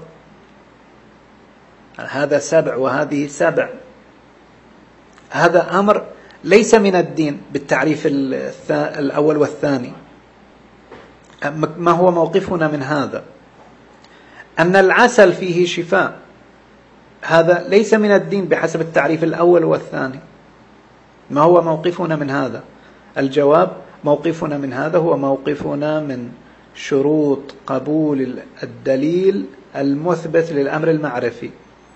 هذا 7 وهذه 7، هذا أمر ليس من الدين بالتعريف الأول والثاني. ما هو موقفنا من هذا؟ أن العسل فيه شفاء، هذا ليس من الدين بحسب التعريف الأول والثاني. ما هو موقفنا من هذا؟ الجواب موقفنا من هذا هو موقفنا من شروط قبول الدليل المثبت للأمر المعرفي.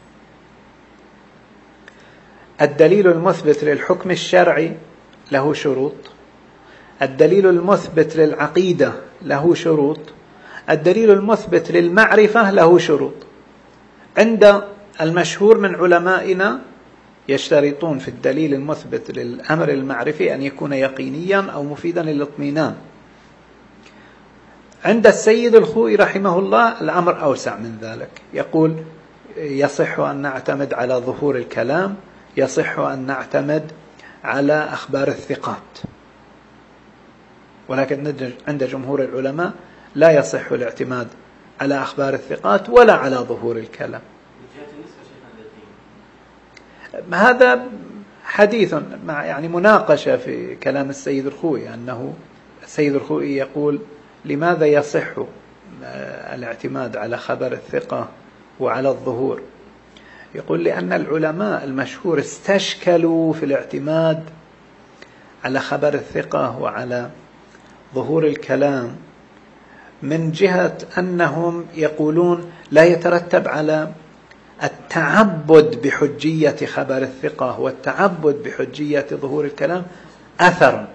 الدليل المثبت للحكم الشرعي له شروط، الدليل المثبت للعقيدة له شروط، الدليل المثبت للمعرفة له شروط. عند المشهور من علمائنا يشترطون في الدليل المثبت للأمر المعرفي أن يكون يقينيا أو مفيدا للاطمئنان. عند السيد الخوئي رحمه الله الأمر أوسع من ذلك، يقول يصح أن نعتمد على ظهور الكلام، يصح أن نعتمد على أخبار الثقات، ولكن عند جمهور العلماء لا يصح الاعتماد على أخبار الثقات ولا على ظهور الكلام. هذا حديث يعني مناقشة في كلام السيد الخوئي، أنه السيد الخوئي يقول لماذا يصح الاعتماد على خبر الثقة وعلى الظهور؟ يقول لأن العلماء المشهور استشكلوا في الاعتماد على خبر الثقة وعلى ظهور الكلام من جهة أنهم يقولون لا يترتب على التعبد بحجية خبر الثقة والتعبد بحجية ظهور الكلام أثر،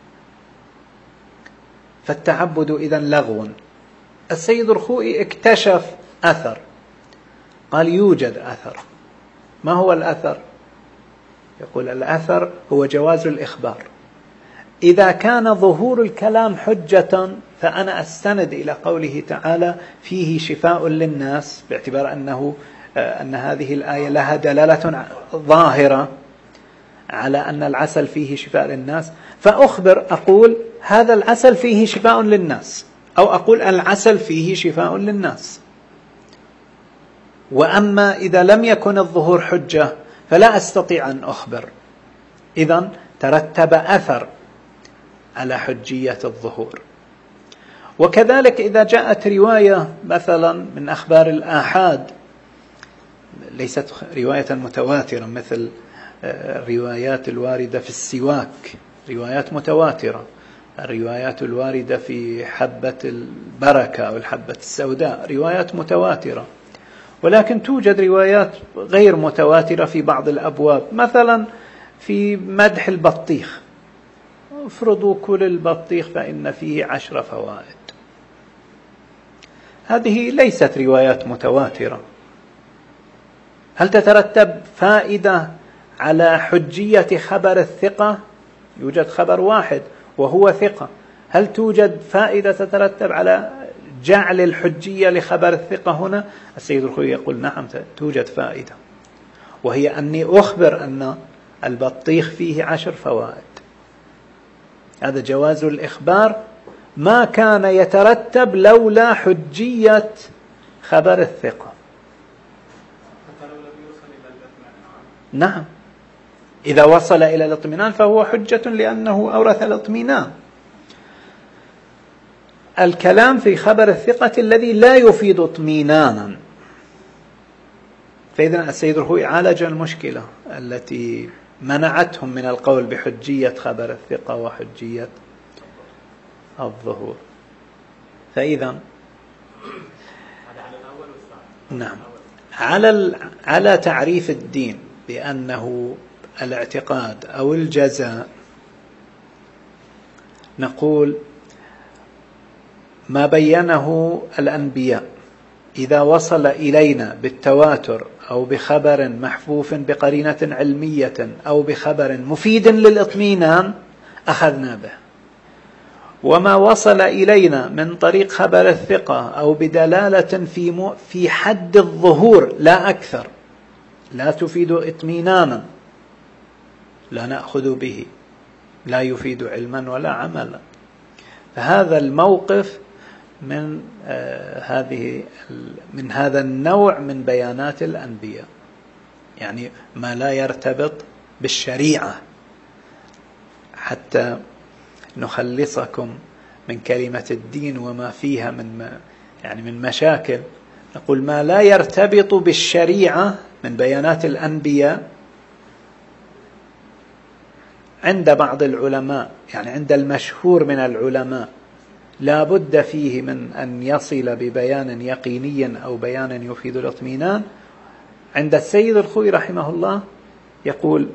فالتعبد إذن لغو. السيد الخوئي اكتشف أثر، قال يوجد أثر. ما هو الأثر؟ يقول الأثر هو جواز الإخبار. إذا كان ظهور الكلام حجة فأنا أستند إلى قوله تعالى فيه شفاء للناس، باعتبار أنه أن هذه الآية لها دلالة ظاهرة على أن العسل فيه شفاء للناس، فأخبر أقول هذا العسل فيه شفاء للناس، أو أقول العسل فيه شفاء للناس. وأما إذا لم يكن الظهور حجة فلا أستطيع أن أخبر، إذن ترتب أثر على حجية الظهور. وكذلك إذا جاءت رواية مثلا من أخبار الآحاد ليست رواية متواترة مثل الروايات الواردة في السواك، روايات متواترة، الروايات الواردة في حبة البركة أو الحبة السوداء روايات متواترة، ولكن توجد روايات غير متواترة في بعض الأبواب، مثلا في مدح البطيخ، افرضوا كل البطيخ فإن فيه 10 فوائد. هذه ليست روايات متواترة. هل تترتب فائدة على حجية خبر الثقة؟ يوجد خبر واحد وهو ثقة، هل توجد فائدة تترتب على جعل الحجية لخبر الثقة هنا؟ السيد الخوئي يقول نعم توجد فائدة، وهي أني أخبر أن البطيخ فيه 10 فوائد. هذا جواز الإخبار ما كان يترتب لولا حجية خبر الثقة. نعم، إذا وصل إلى الاطمئنان فهو حجة لأنه أورث الاطمئنان. الكلام في خبر الثقة الذي لا يفيد اطمئنانا. فإذا السيد الخوئي عالج المشكلة التي منعتهم من القول بحجية خبر الثقة وحجية الظهور. فإذا نعم، على تعريف الدين بأنه الاعتقاد أو الجزاء، نقول ما بينه الأنبياء إذا وصل إلينا بالتواتر أو بخبر محفوف بقرينة علمية أو بخبر مفيد للإطمئنان أخذنا به، وما وصل إلينا من طريق خبر الثقة أو بدلالة في حد الظهور لا أكثر لا تفيد اطمئنانا لا نأخذ به، لا يفيد علما ولا عملا. فهذا الموقف من هذا النوع من بيانات الأنبياء، يعني ما لا يرتبط بالشريعة، حتى نخلصكم من كلمة الدين وما فيها من مشاكل. نقول ما لا يرتبط بالشريعة من بيانات الأنبياء عند بعض العلماء، يعني عند المشهور من العلماء لا بد فيه من أن يصل ببيان يقيني أو بيان يفيد الاطمئنان. عند السيد الخوئي رحمه الله يقول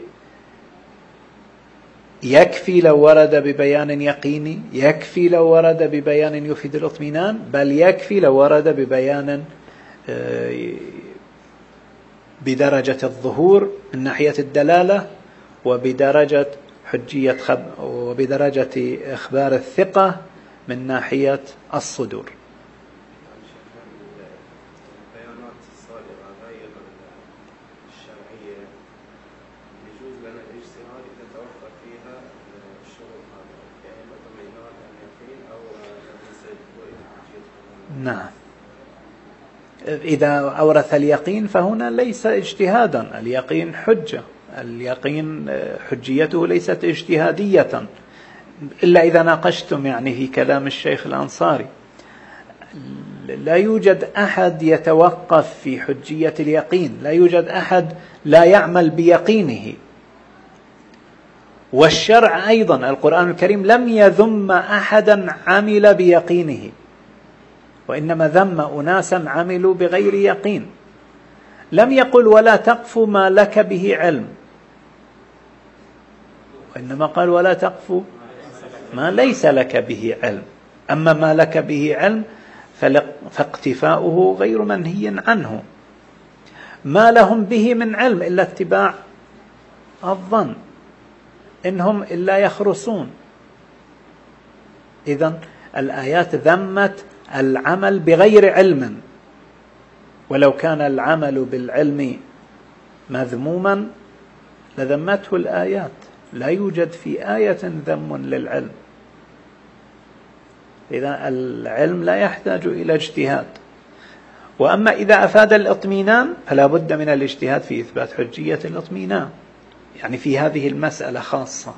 يكفي لو ورد ببيان يقيني، يكفي لو ورد ببيان يفيد الاطمئنان، بل يكفي لو ورد ببيان بدرجة الظهور من ناحية الدلالة وبدرجة وبدرجة إخبار الثقة من ناحية الصدور. البيانات الصادقة غير الشرعية يجوز لنا الاجتهاد إذا توفر فيها الشروط هذا، يعني الاطمئنان اليقين أو نعم، إذا أورث اليقين فهنا ليس اجتهادا، اليقين حجة، اليقين حجيته ليست اجتهادية، إلا إذا ناقشتم يعني في كلام الشيخ الأنصاري. لا يوجد أحد يتوقف في حجية اليقين، لا يوجد أحد لا يعمل بيقينه. والشرع أيضا القرآن الكريم لم يذم أحدا عمل بيقينه، وإنما ذم أناسا عملوا بغير يقين. لم يقل ولا تقف ما لك به علم، وإنما قال ولا تقف ما ليس لك به علم. أما ما لك به علم فاقتفاؤه غير منهي عنه. ما لهم به من علم إلا اتباع الظن، إنهم إلا يخرصون. إذن الآيات ذمت العمل بغير علم، ولو كان العمل بالعلم مذموما لذمته الآيات، لا يوجد في آية ذم للعلم. إذا العلم لا يحتاج إلى اجتهاد. وأما إذا أفاد الاطمئنان فلا بد من الاجتهاد في إثبات حجية الاطمئنان، يعني في هذه المسألة خاصة.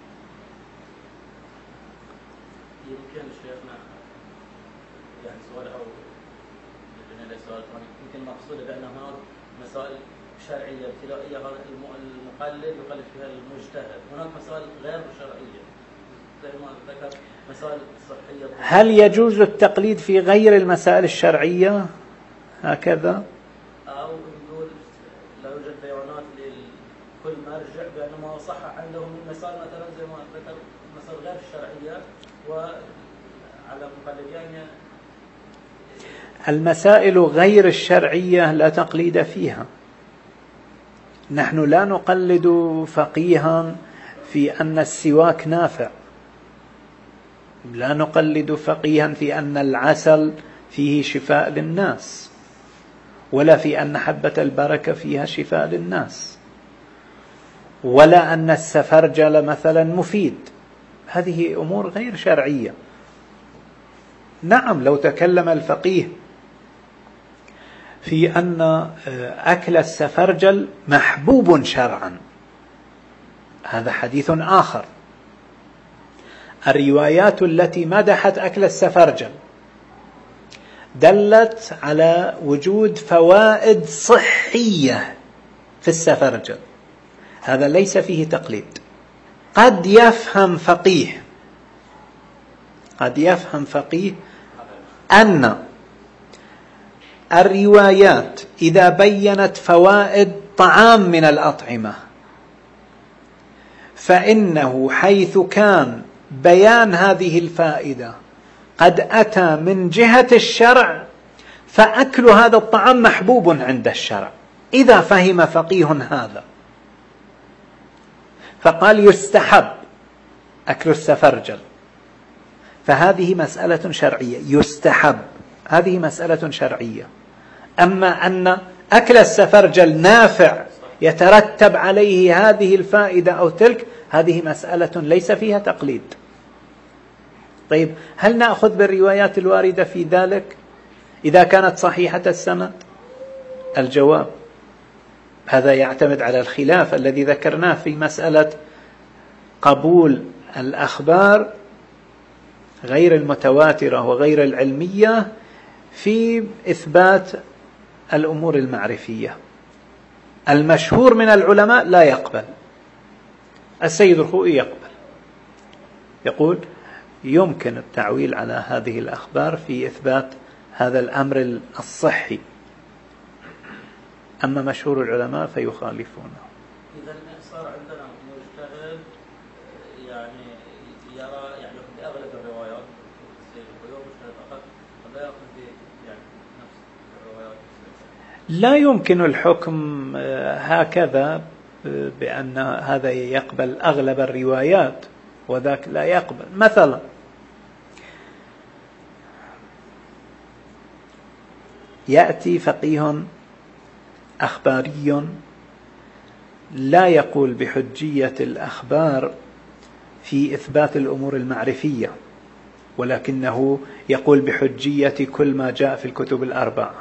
يمكن شيخنا يعني سؤال أو سؤال يمكن مقصود بأن هناك مسائل شرعية ابتدائية المقلد يقلد فيها المجتهد، هناك مسائل غير شرعية زي ما ذكر مسائل صحية. هل يجوز التقليد في غير المسائل الشرعية هكذا؟ أو نقول لا يوجد بيانات لكل مرجع بأن ما صح عندهم من مسائل مثلا زي ما ذكر مسائل غير الشرعية وعلى مقلدين. المسائل غير الشرعية لا تقليد فيها. نحن لا نقلد فقيها في أن السواك نافع، لا نقلد فقيها في أن العسل فيه شفاء للناس، ولا في أن حبة البركة فيها شفاء للناس، ولا أن السفرجل مثلا مفيد. هذه أمور غير شرعية. نعم، لو تكلم الفقيه في أن أكل السفرجل محبوب شرعا هذا حديث آخر. الروايات التي مدحت أكل السفرجل دلت على وجود فوائد صحية في السفرجل، هذا ليس فيه تقليد. قد يفهم فقيه أن الروايات إذا بينت فوائد طعام من الأطعمة فإنه حيث كان بيان هذه الفائدة قد أتى من جهة الشرع فأكل هذا الطعام محبوب عند الشرع. إذا فهم فقيه هذا فقال يستحب أكل السفرجل فهذه مسألة شرعية، يستحب، هذه مسألة شرعية. أما أن أكل السفرجل نافع يترتب عليه هذه الفائدة أو تلك، هذه مسألة ليس فيها تقليد. طيب، هل نأخذ بالروايات الواردة في ذلك إذا كانت صحيحة السند؟ الجواب هذا يعتمد على الخلاف الذي ذكرناه في مسألة قبول الأخبار غير المتواترة وغير العلمية في إثبات الأمور المعرفية. المشهور من العلماء لا يقبل. السيد الخوئي يقبل، يقول يمكن التعويل على هذه الأخبار في إثبات هذا الأمر الصحي، أما مشهور العلماء فيخالفونه. إذا صار عندنا مجتهد يعني يرى يعني بأغلب الروايات السيد الخوئي مجتهد فقط ولا يأخذ يعني نفس الروايات. لا يمكن الحكم هكذا بأن هذا يقبل أغلب الروايات وذاك لا يقبل. مثلا يأتي فقيه أخباري لا يقول بحجية الأخبار في إثبات الأمور المعرفية، ولكنه يقول بحجية كل ما جاء في الكتب الأربعة.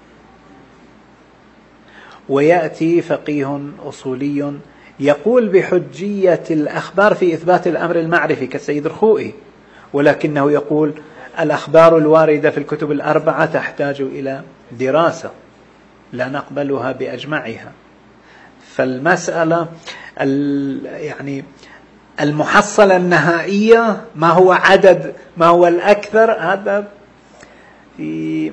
ويأتي فقيه أصولي يقول بحجية الأخبار في إثبات الأمر المعرفي كالسيد الخوئي، ولكنه يقول الأخبار الواردة في الكتب الأربعة تحتاج إلى دراسة لا نقبلها بأجمعها. فالمسألة يعني المحصلة النهائية ما هو عدد، ما هو الأكثر، هذا في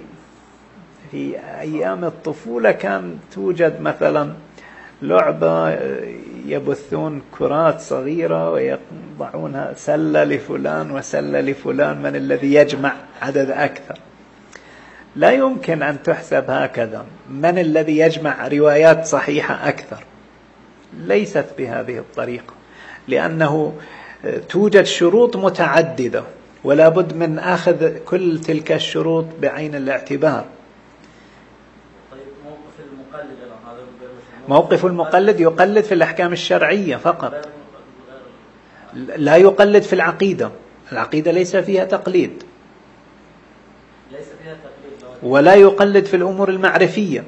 أيام الطفولة كان توجد مثلا لعبة يبثون كرات صغيرة ويضعونها سلة لفلان وسلة لفلان، من الذي يجمع عدد أكثر. لا يمكن أن تحسب هكذا، من الذي يجمع روايات صحيحة أكثر، ليست بهذه الطريقة، لأنه توجد شروط متعددة ولا بد من أخذ كل تلك الشروط بعين الاعتبار. طيب موقف المقلد يقلد في الأحكام الشرعية فقط، لا يقلد في العقيدة. العقيدة ليس فيها تقليد، ولا يقلد في الأمور المعرفية.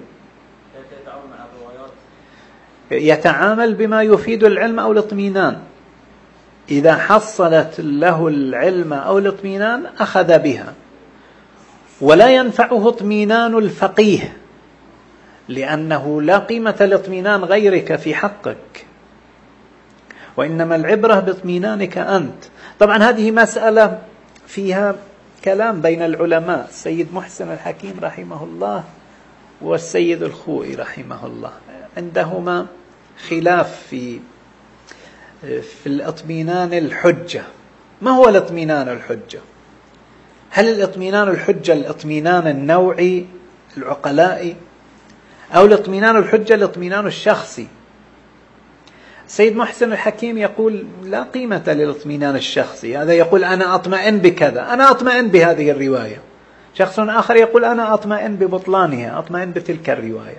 يتعامل بما يفيد العلم أو الاطمئنان. إذا حصلت له العلم أو الاطمئنان أخذ بها، ولا ينفعه اطمئنان الفقيه، لأنه لا قيمة لاطمئنان غيرك في حقك، وإنما العبرة باطمئنانك أنت. طبعا هذه مسألة فيها كلام بين العلماء، السيد محسن الحكيم رحمه الله والسيد الخوئي رحمه الله عندهما خلاف في الاطمئنان الحجة. ما هو الاطمئنان الحجة؟ هل الاطمئنان الحجة الاطمئنان النوعي العقلائي، أو الاطمئنان الحجة الاطمئنان الشخصي؟ السيد محسن الحكيم يقول لا قيمة للاطمئنان الشخصي. هذا يقول أنا أطمئن بكذا، أنا أطمئن بهذه الرواية. شخص آخر يقول أنا أطمئن ببطلانها، أطمئن بتلك الرواية.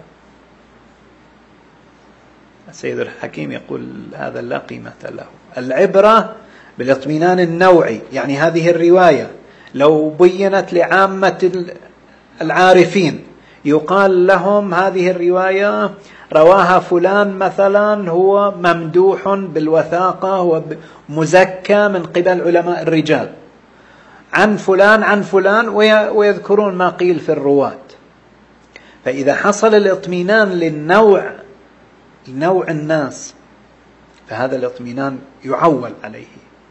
السيد الحكيم يقول هذا لا قيمة له. العبرة بالاطمئنان النوعي، يعني هذه الرواية لو بينت لعامة العارفين يقال لهم هذه الرواية رواها فلان مثلا هو ممدوح بالوثاقة ومزكى من قبل علماء الرجال، عن فلان عن فلان، ويذكرون ما قيل في الرواة. فإذا حصل الاطمئنان لنوع الناس فهذا الاطمئنان يعول عليه.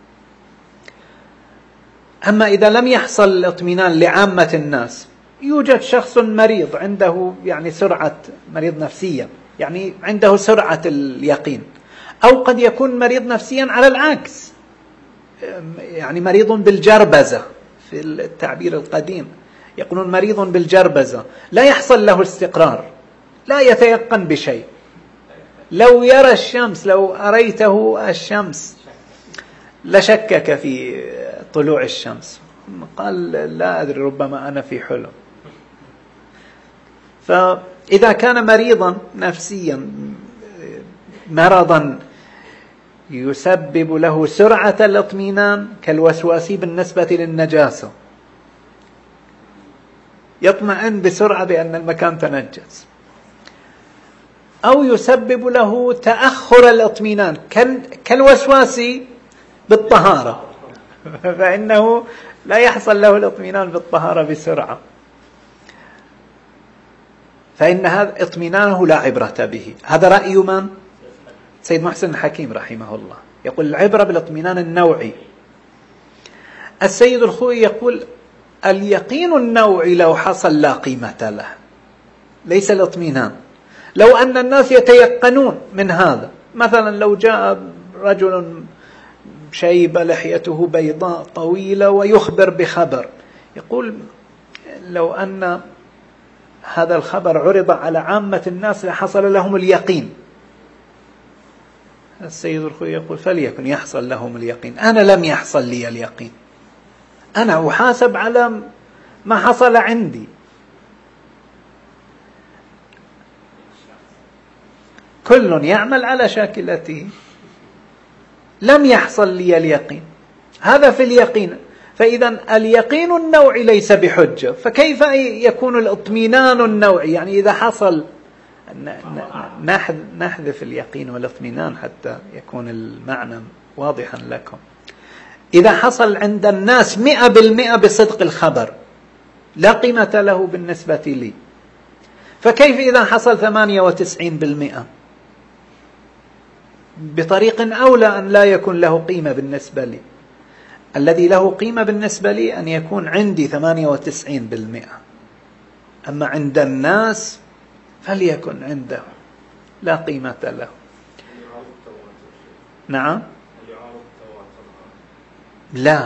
أما إذا لم يحصل الاطمئنان لعامة الناس، يوجد شخص مريض عنده يعني سرعة، مريض نفسيا يعني عنده سرعة اليقين، أو قد يكون مريض نفسيا على العكس، يعني مريض بالجربزة في التعبير القديم، يقولون مريض بالجربزة، لا يحصل له استقرار، لا يتيقن بشيء. لو يرى الشمس، لو أريته الشمس لشكك في طلوع الشمس، قال لا أدري ربما أنا في حلم. فإذا كان مريضا نفسيا مرضا يسبب له سرعة الاطمئنان كالوسواس بالنسبة للنجاسة، يطمئن بسرعة بأن المكان تنجس، أو يسبب له تأخر الاطمئنان كالوسواس بالطهارة، فإنه لا يحصل له الاطمئنان بالطهارة بسرعة، فإن هذا اطمئنانه لا عبرة به. هذا رأي من؟ سيد محسن الحكيم رحمه الله، يقول العبرة بالاطمئنان النوعي. السيد الخوئي يقول اليقين النوعي لو حصل لا قيمة له، ليس الاطمئنان. لو أن الناس يتيقنون من هذا، مثلا لو جاء رجل شيب لحيته بيضاء طويلة ويخبر بخبر، يقول لو أن هذا الخبر عرض على عامة الناس لحصل لهم اليقين. السيد الخوئي يقول فليكن يحصل لهم اليقين، أنا لم يحصل لي اليقين، أنا أحاسب على ما حصل عندي. كل يعمل على شاكلته، لم يحصل لي اليقين، هذا في اليقين. فإذا اليقين النوعي ليس بحجة، فكيف يكون الاطمئنان النوعي؟ يعني إذا حصل نحذف اليقين والاطمئنان حتى يكون المعنى واضحا لكم. إذا حصل عند الناس 100% بصدق الخبر لا قيمة له بالنسبة لي، فكيف إذا حصل 98%؟ بطريق أولى أن لا يكون له قيمة بالنسبة لي. الذي له قيمة بالنسبة لي أن يكون عندي 98%، أما عند الناس فليكن عنده لا قيمة له. نعم، لا،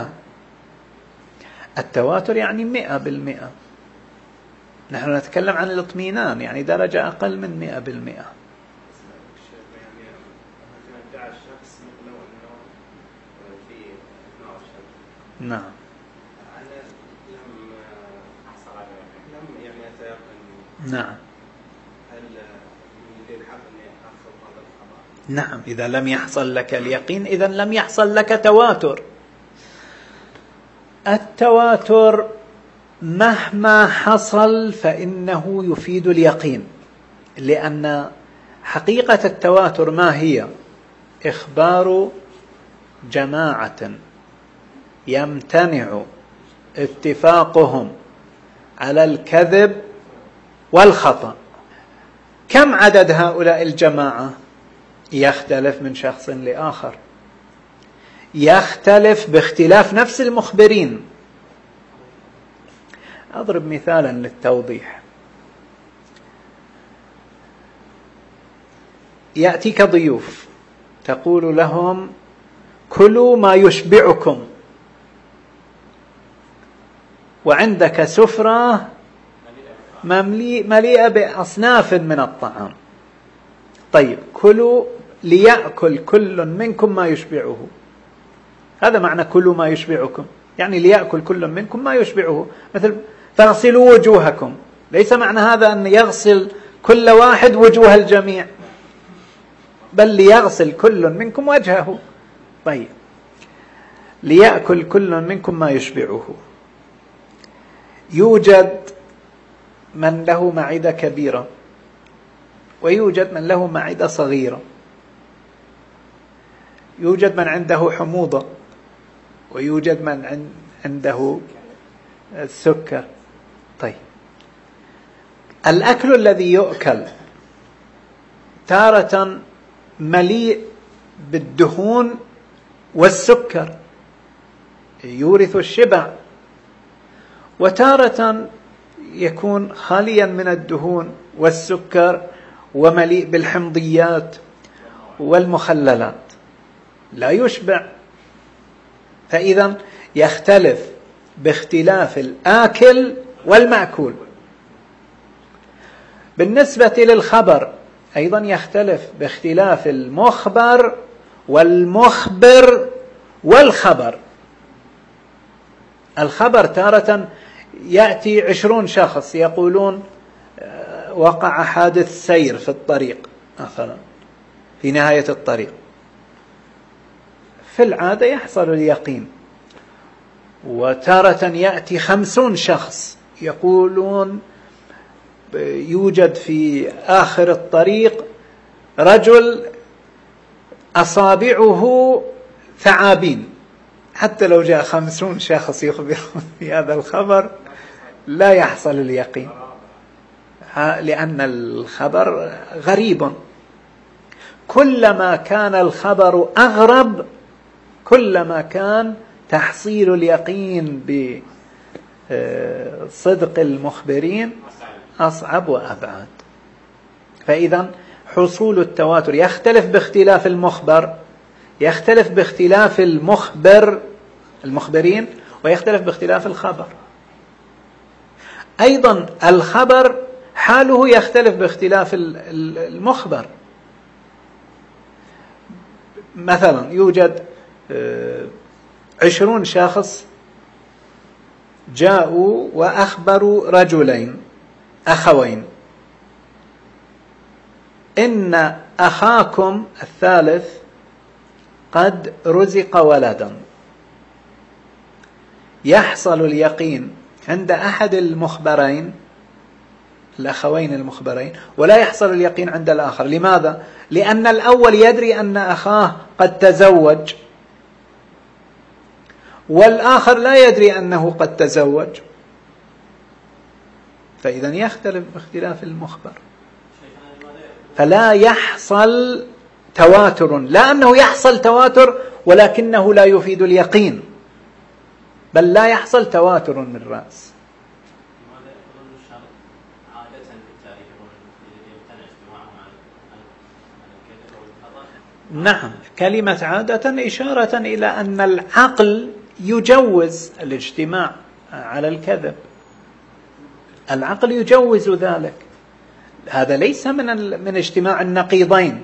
التواتر يعني 100%. نحن نتكلم عن الاطمئنان، يعني درجة أقل من 100%. نعم، لم يعني أتيقن. نعم، هل من نعم، إذا لم يحصل لك اليقين إذا لم يحصل لك تواتر. التواتر مهما حصل فإنه يفيد اليقين، لأن حقيقة التواتر ما هي؟ إخبار جماعة يمتنع اتفاقهم على الكذب والخطأ. كم عدد هؤلاء الجماعة؟ يختلف من شخص لآخر، يختلف باختلاف نفس المخبرين. أضرب مثالا للتوضيح. يأتيك ضيوف تقول لهم كلوا ما يشبعكم، وعندك سفرة مليئة بأصناف من الطعام. طيب، كلوا ليأكل كل منكم ما يشبعه. هذا معنى كلوا ما يشبعكم، يعني ليأكل كل منكم ما يشبعه. مثل فاغسلوا وجوهكم، ليس معنى هذا أن يغسل كل واحد وجوه الجميع، بل ليغسل كل منكم وجهه. طيب، ليأكل كل منكم ما يشبعه. يوجد من له معدة كبيرة ويوجد من له معدة صغيرة، يوجد من عنده حموضة ويوجد من عنده السكر. طيب، الأكل الذي يؤكل تارة مليء بالدهون والسكر يورث الشبع، وتارة يكون خاليا من الدهون والسكر ومليء بالحمضيات والمخللات لا يشبع. فإذا يختلف باختلاف الآكل والمأكول. بالنسبة للخبر أيضا يختلف باختلاف المخبر والمخبر والخبر. الخبر تارة يأتي 20 شخص يقولون وقع حادث سير في الطريق مثلا في نهاية الطريق، في العادة يحصل اليقين. وتارة يأتي 50 شخص يقولون يوجد في آخر الطريق رجل أصابعه ثعابين. حتى لو جاء 50 شخص يخبرون في هذا الخبر لا يحصل اليقين، لأن الخبر غريب. كلما كان الخبر أغرب كلما كان تحصيل اليقين بصدق المخبرين أصعب وأبعد. فإذا حصول التواتر يختلف باختلاف المخبر، يختلف باختلاف المخبرين، ويختلف باختلاف الخبر. أيضا الخبر حاله يختلف باختلاف المخبر. مثلا يوجد 20 شخص جاءوا وأخبروا رجلين أخوين إن أخاكم الثالث قد رزق ولدا. يحصل اليقين عند أحد المخبرين الأخوين المخبرين ولا يحصل اليقين عند الآخر. لماذا؟ لأن الأول يدري أن أخاه قد تزوج والآخر لا يدري أنه قد تزوج، فإذا يختلف باختلاف المخبر. فلا يحصل تواتر، لا أنه يحصل تواتر ولكنه لا يفيد اليقين، بل لا يحصل تواتر من رأس. نعم، كلمة عادة إشارة إلى أن العقل يجوز الاجتماع على الكذب، العقل يجوز ذلك. هذا ليس من اجتماع النقيضين،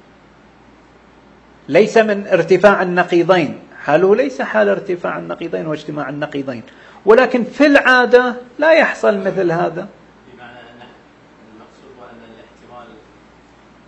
ليس من ارتفاع النقيضين، حاله ليس حال ارتفاع النقيضين واجتماع النقيضين، ولكن في العادة لا يحصل مثل هذا. بمعنى أن المقصود هو أن الاحتمال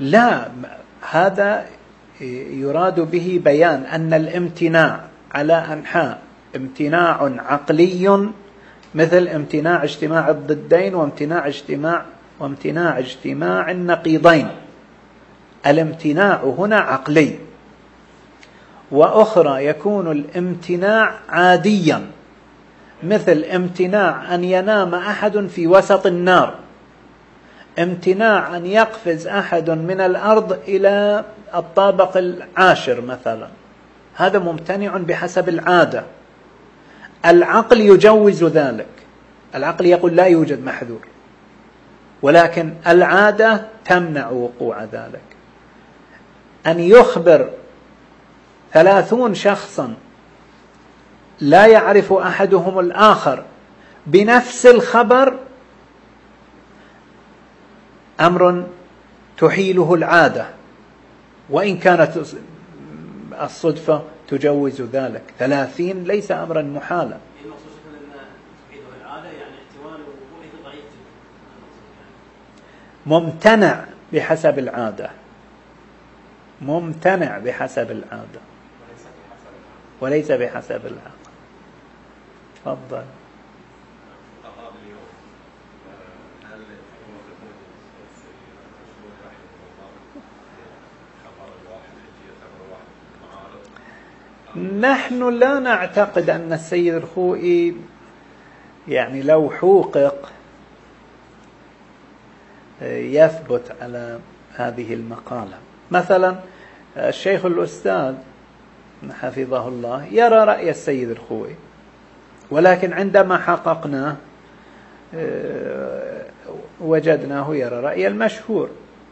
لا، هذا يراد به بيان أن الامتناع على أنحاء امتناع عقلي، مثل امتناع اجتماع الضدين وامتناع اجتماع النقيضين. الامتناع هنا عقلي. وأخرى يكون الامتناع عاديا، مثل امتناع أن ينام أحد في وسط النار، امتناع أن يقفز أحد من الأرض إلى الطابق العاشر مثلا، هذا ممتنع بحسب العادة. العقل يجوز ذلك، العقل يقول لا يوجد محذور، ولكن العادة تمنع وقوع ذلك. أن يخبر 30 شخصا لا يعرف أحدهم الآخر بنفس الخبر أمر تحيله العادة، وإن كانت الصدفة تجوز ذلك. 30 ليس أمرا محالا. ممتنع بحسب العادة، ممتنع بحسب العادة وليس بحسب العقل. تفضل. نحن لا نعتقد أن السيد الخوئي يعني لو حوقق يثبت على هذه المقالة. مثلا الشيخ الأستاذ حفظه الله يرى رأي السيد الخوئي، ولكن عندما حققناه وجدناه يرى رأي المشهور.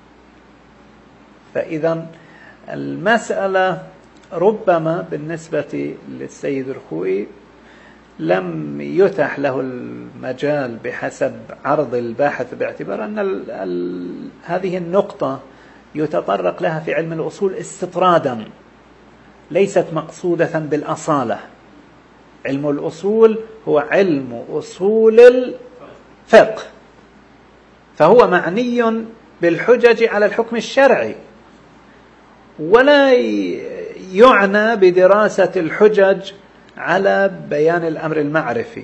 فإذا المسألة ربما بالنسبة للسيد الخوئي لم يتح له المجال بحسب عرض الباحث، باعتبار أن هذه النقطة يتطرق لها في علم الأصول استطرادا، ليست مقصودة بالأصالة. علم الأصول هو علم أصول الفقه، فهو معني بالحجج على الحكم الشرعي، ولا يعنى بدراسة الحجج على بيان الأمر المعرفي.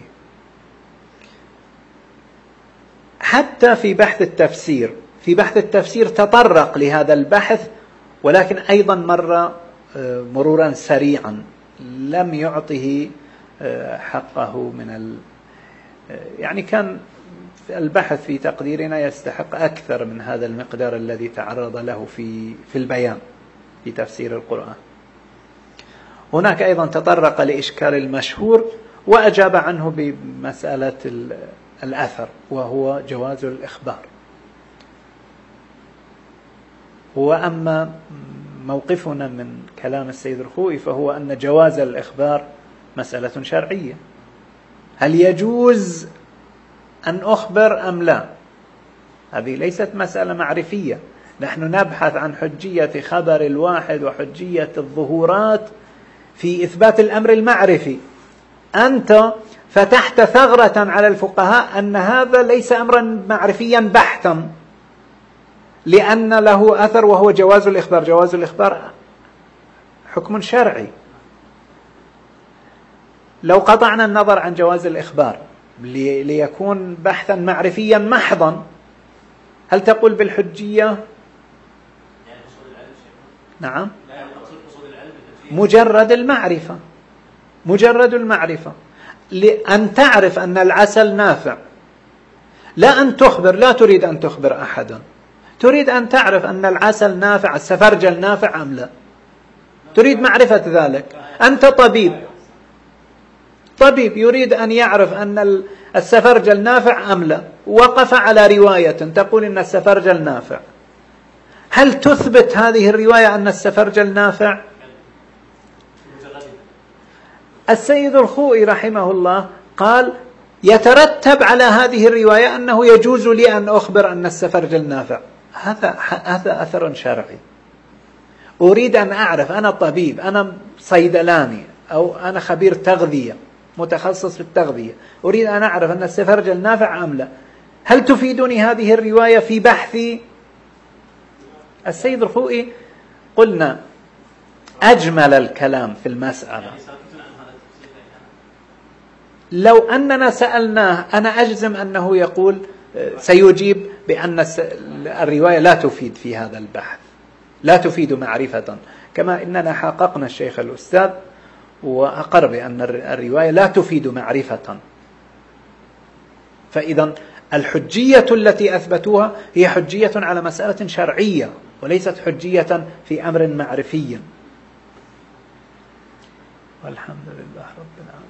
حتى في بحث التفسير تطرق لهذا البحث، ولكن أيضا مر مرورا سريعا، لم يعطه حقه من يعني كان البحث في تقديرنا يستحق أكثر من هذا المقدار الذي تعرض له في البيان في تفسير القرآن. هناك أيضا تطرق لإشكال المشهور وأجاب عنه بمسألة الأثر، وهو جواز الإخبار. وأما موقفنا من كلام السيد الخوئي فهو أن جواز الإخبار مسألة شرعية. هل يجوز أن أخبر أم لا؟ هذه ليست مسألة معرفية. نحن نبحث عن حجية خبر الواحد وحجية الظهورات في إثبات الأمر المعرفي. أنت فتحت ثغرة على الفقهاء أن هذا ليس أمرا معرفيا بحتا، لأن له أثر وهو جواز الإخبار. جواز الإخبار حكم شرعي. لو قطعنا النظر عن جواز الإخبار ليكون بحثا معرفيا محضا، هل تقول بالحجية؟ نعم، مجرد المعرفة، لأن تعرف أن العسل نافع، لا أن تخبر، لا تريد أن تخبر أحدا، تريد أن تعرف أن العسل نافع، السفرجل نافع أم لا، تريد معرفة ذلك. أنت طبيب يريد أن يعرف أن السفرجل نافع أم لا، وقف على رواية تقول أن السفرجل نافع، هل تثبت هذه الرواية أن السفرجل نافع؟ السيد الخوئي رحمه الله قال يترتب على هذه الرواية أنه يجوز لي أن أخبر أن السفرجل نافع. هذا أثر شرعي. أريد أن أعرف، أنا طبيب، أنا صيدلاني، أو أنا خبير تغذية متخصص في التغذية، أريد أن أعرف أن السفرجل نافع أم لا، هل تفيدني هذه الرواية في بحثي؟ السيد الخوئي قلنا أجمل الكلام في المسألة. لو أننا سألناه أنا أجزم أنه يقول سيجيب بأن الرواية لا تفيد في هذا البحث، لا تفيد معرفة، كما إننا حققنا الشيخ الأستاذ وأقر بأن الرواية لا تفيد معرفة. فإذا الحجية التي أثبتوها هي حجية على مسألة شرعية وليست حجية في أمر معرفي. والحمد لله رب العالمين.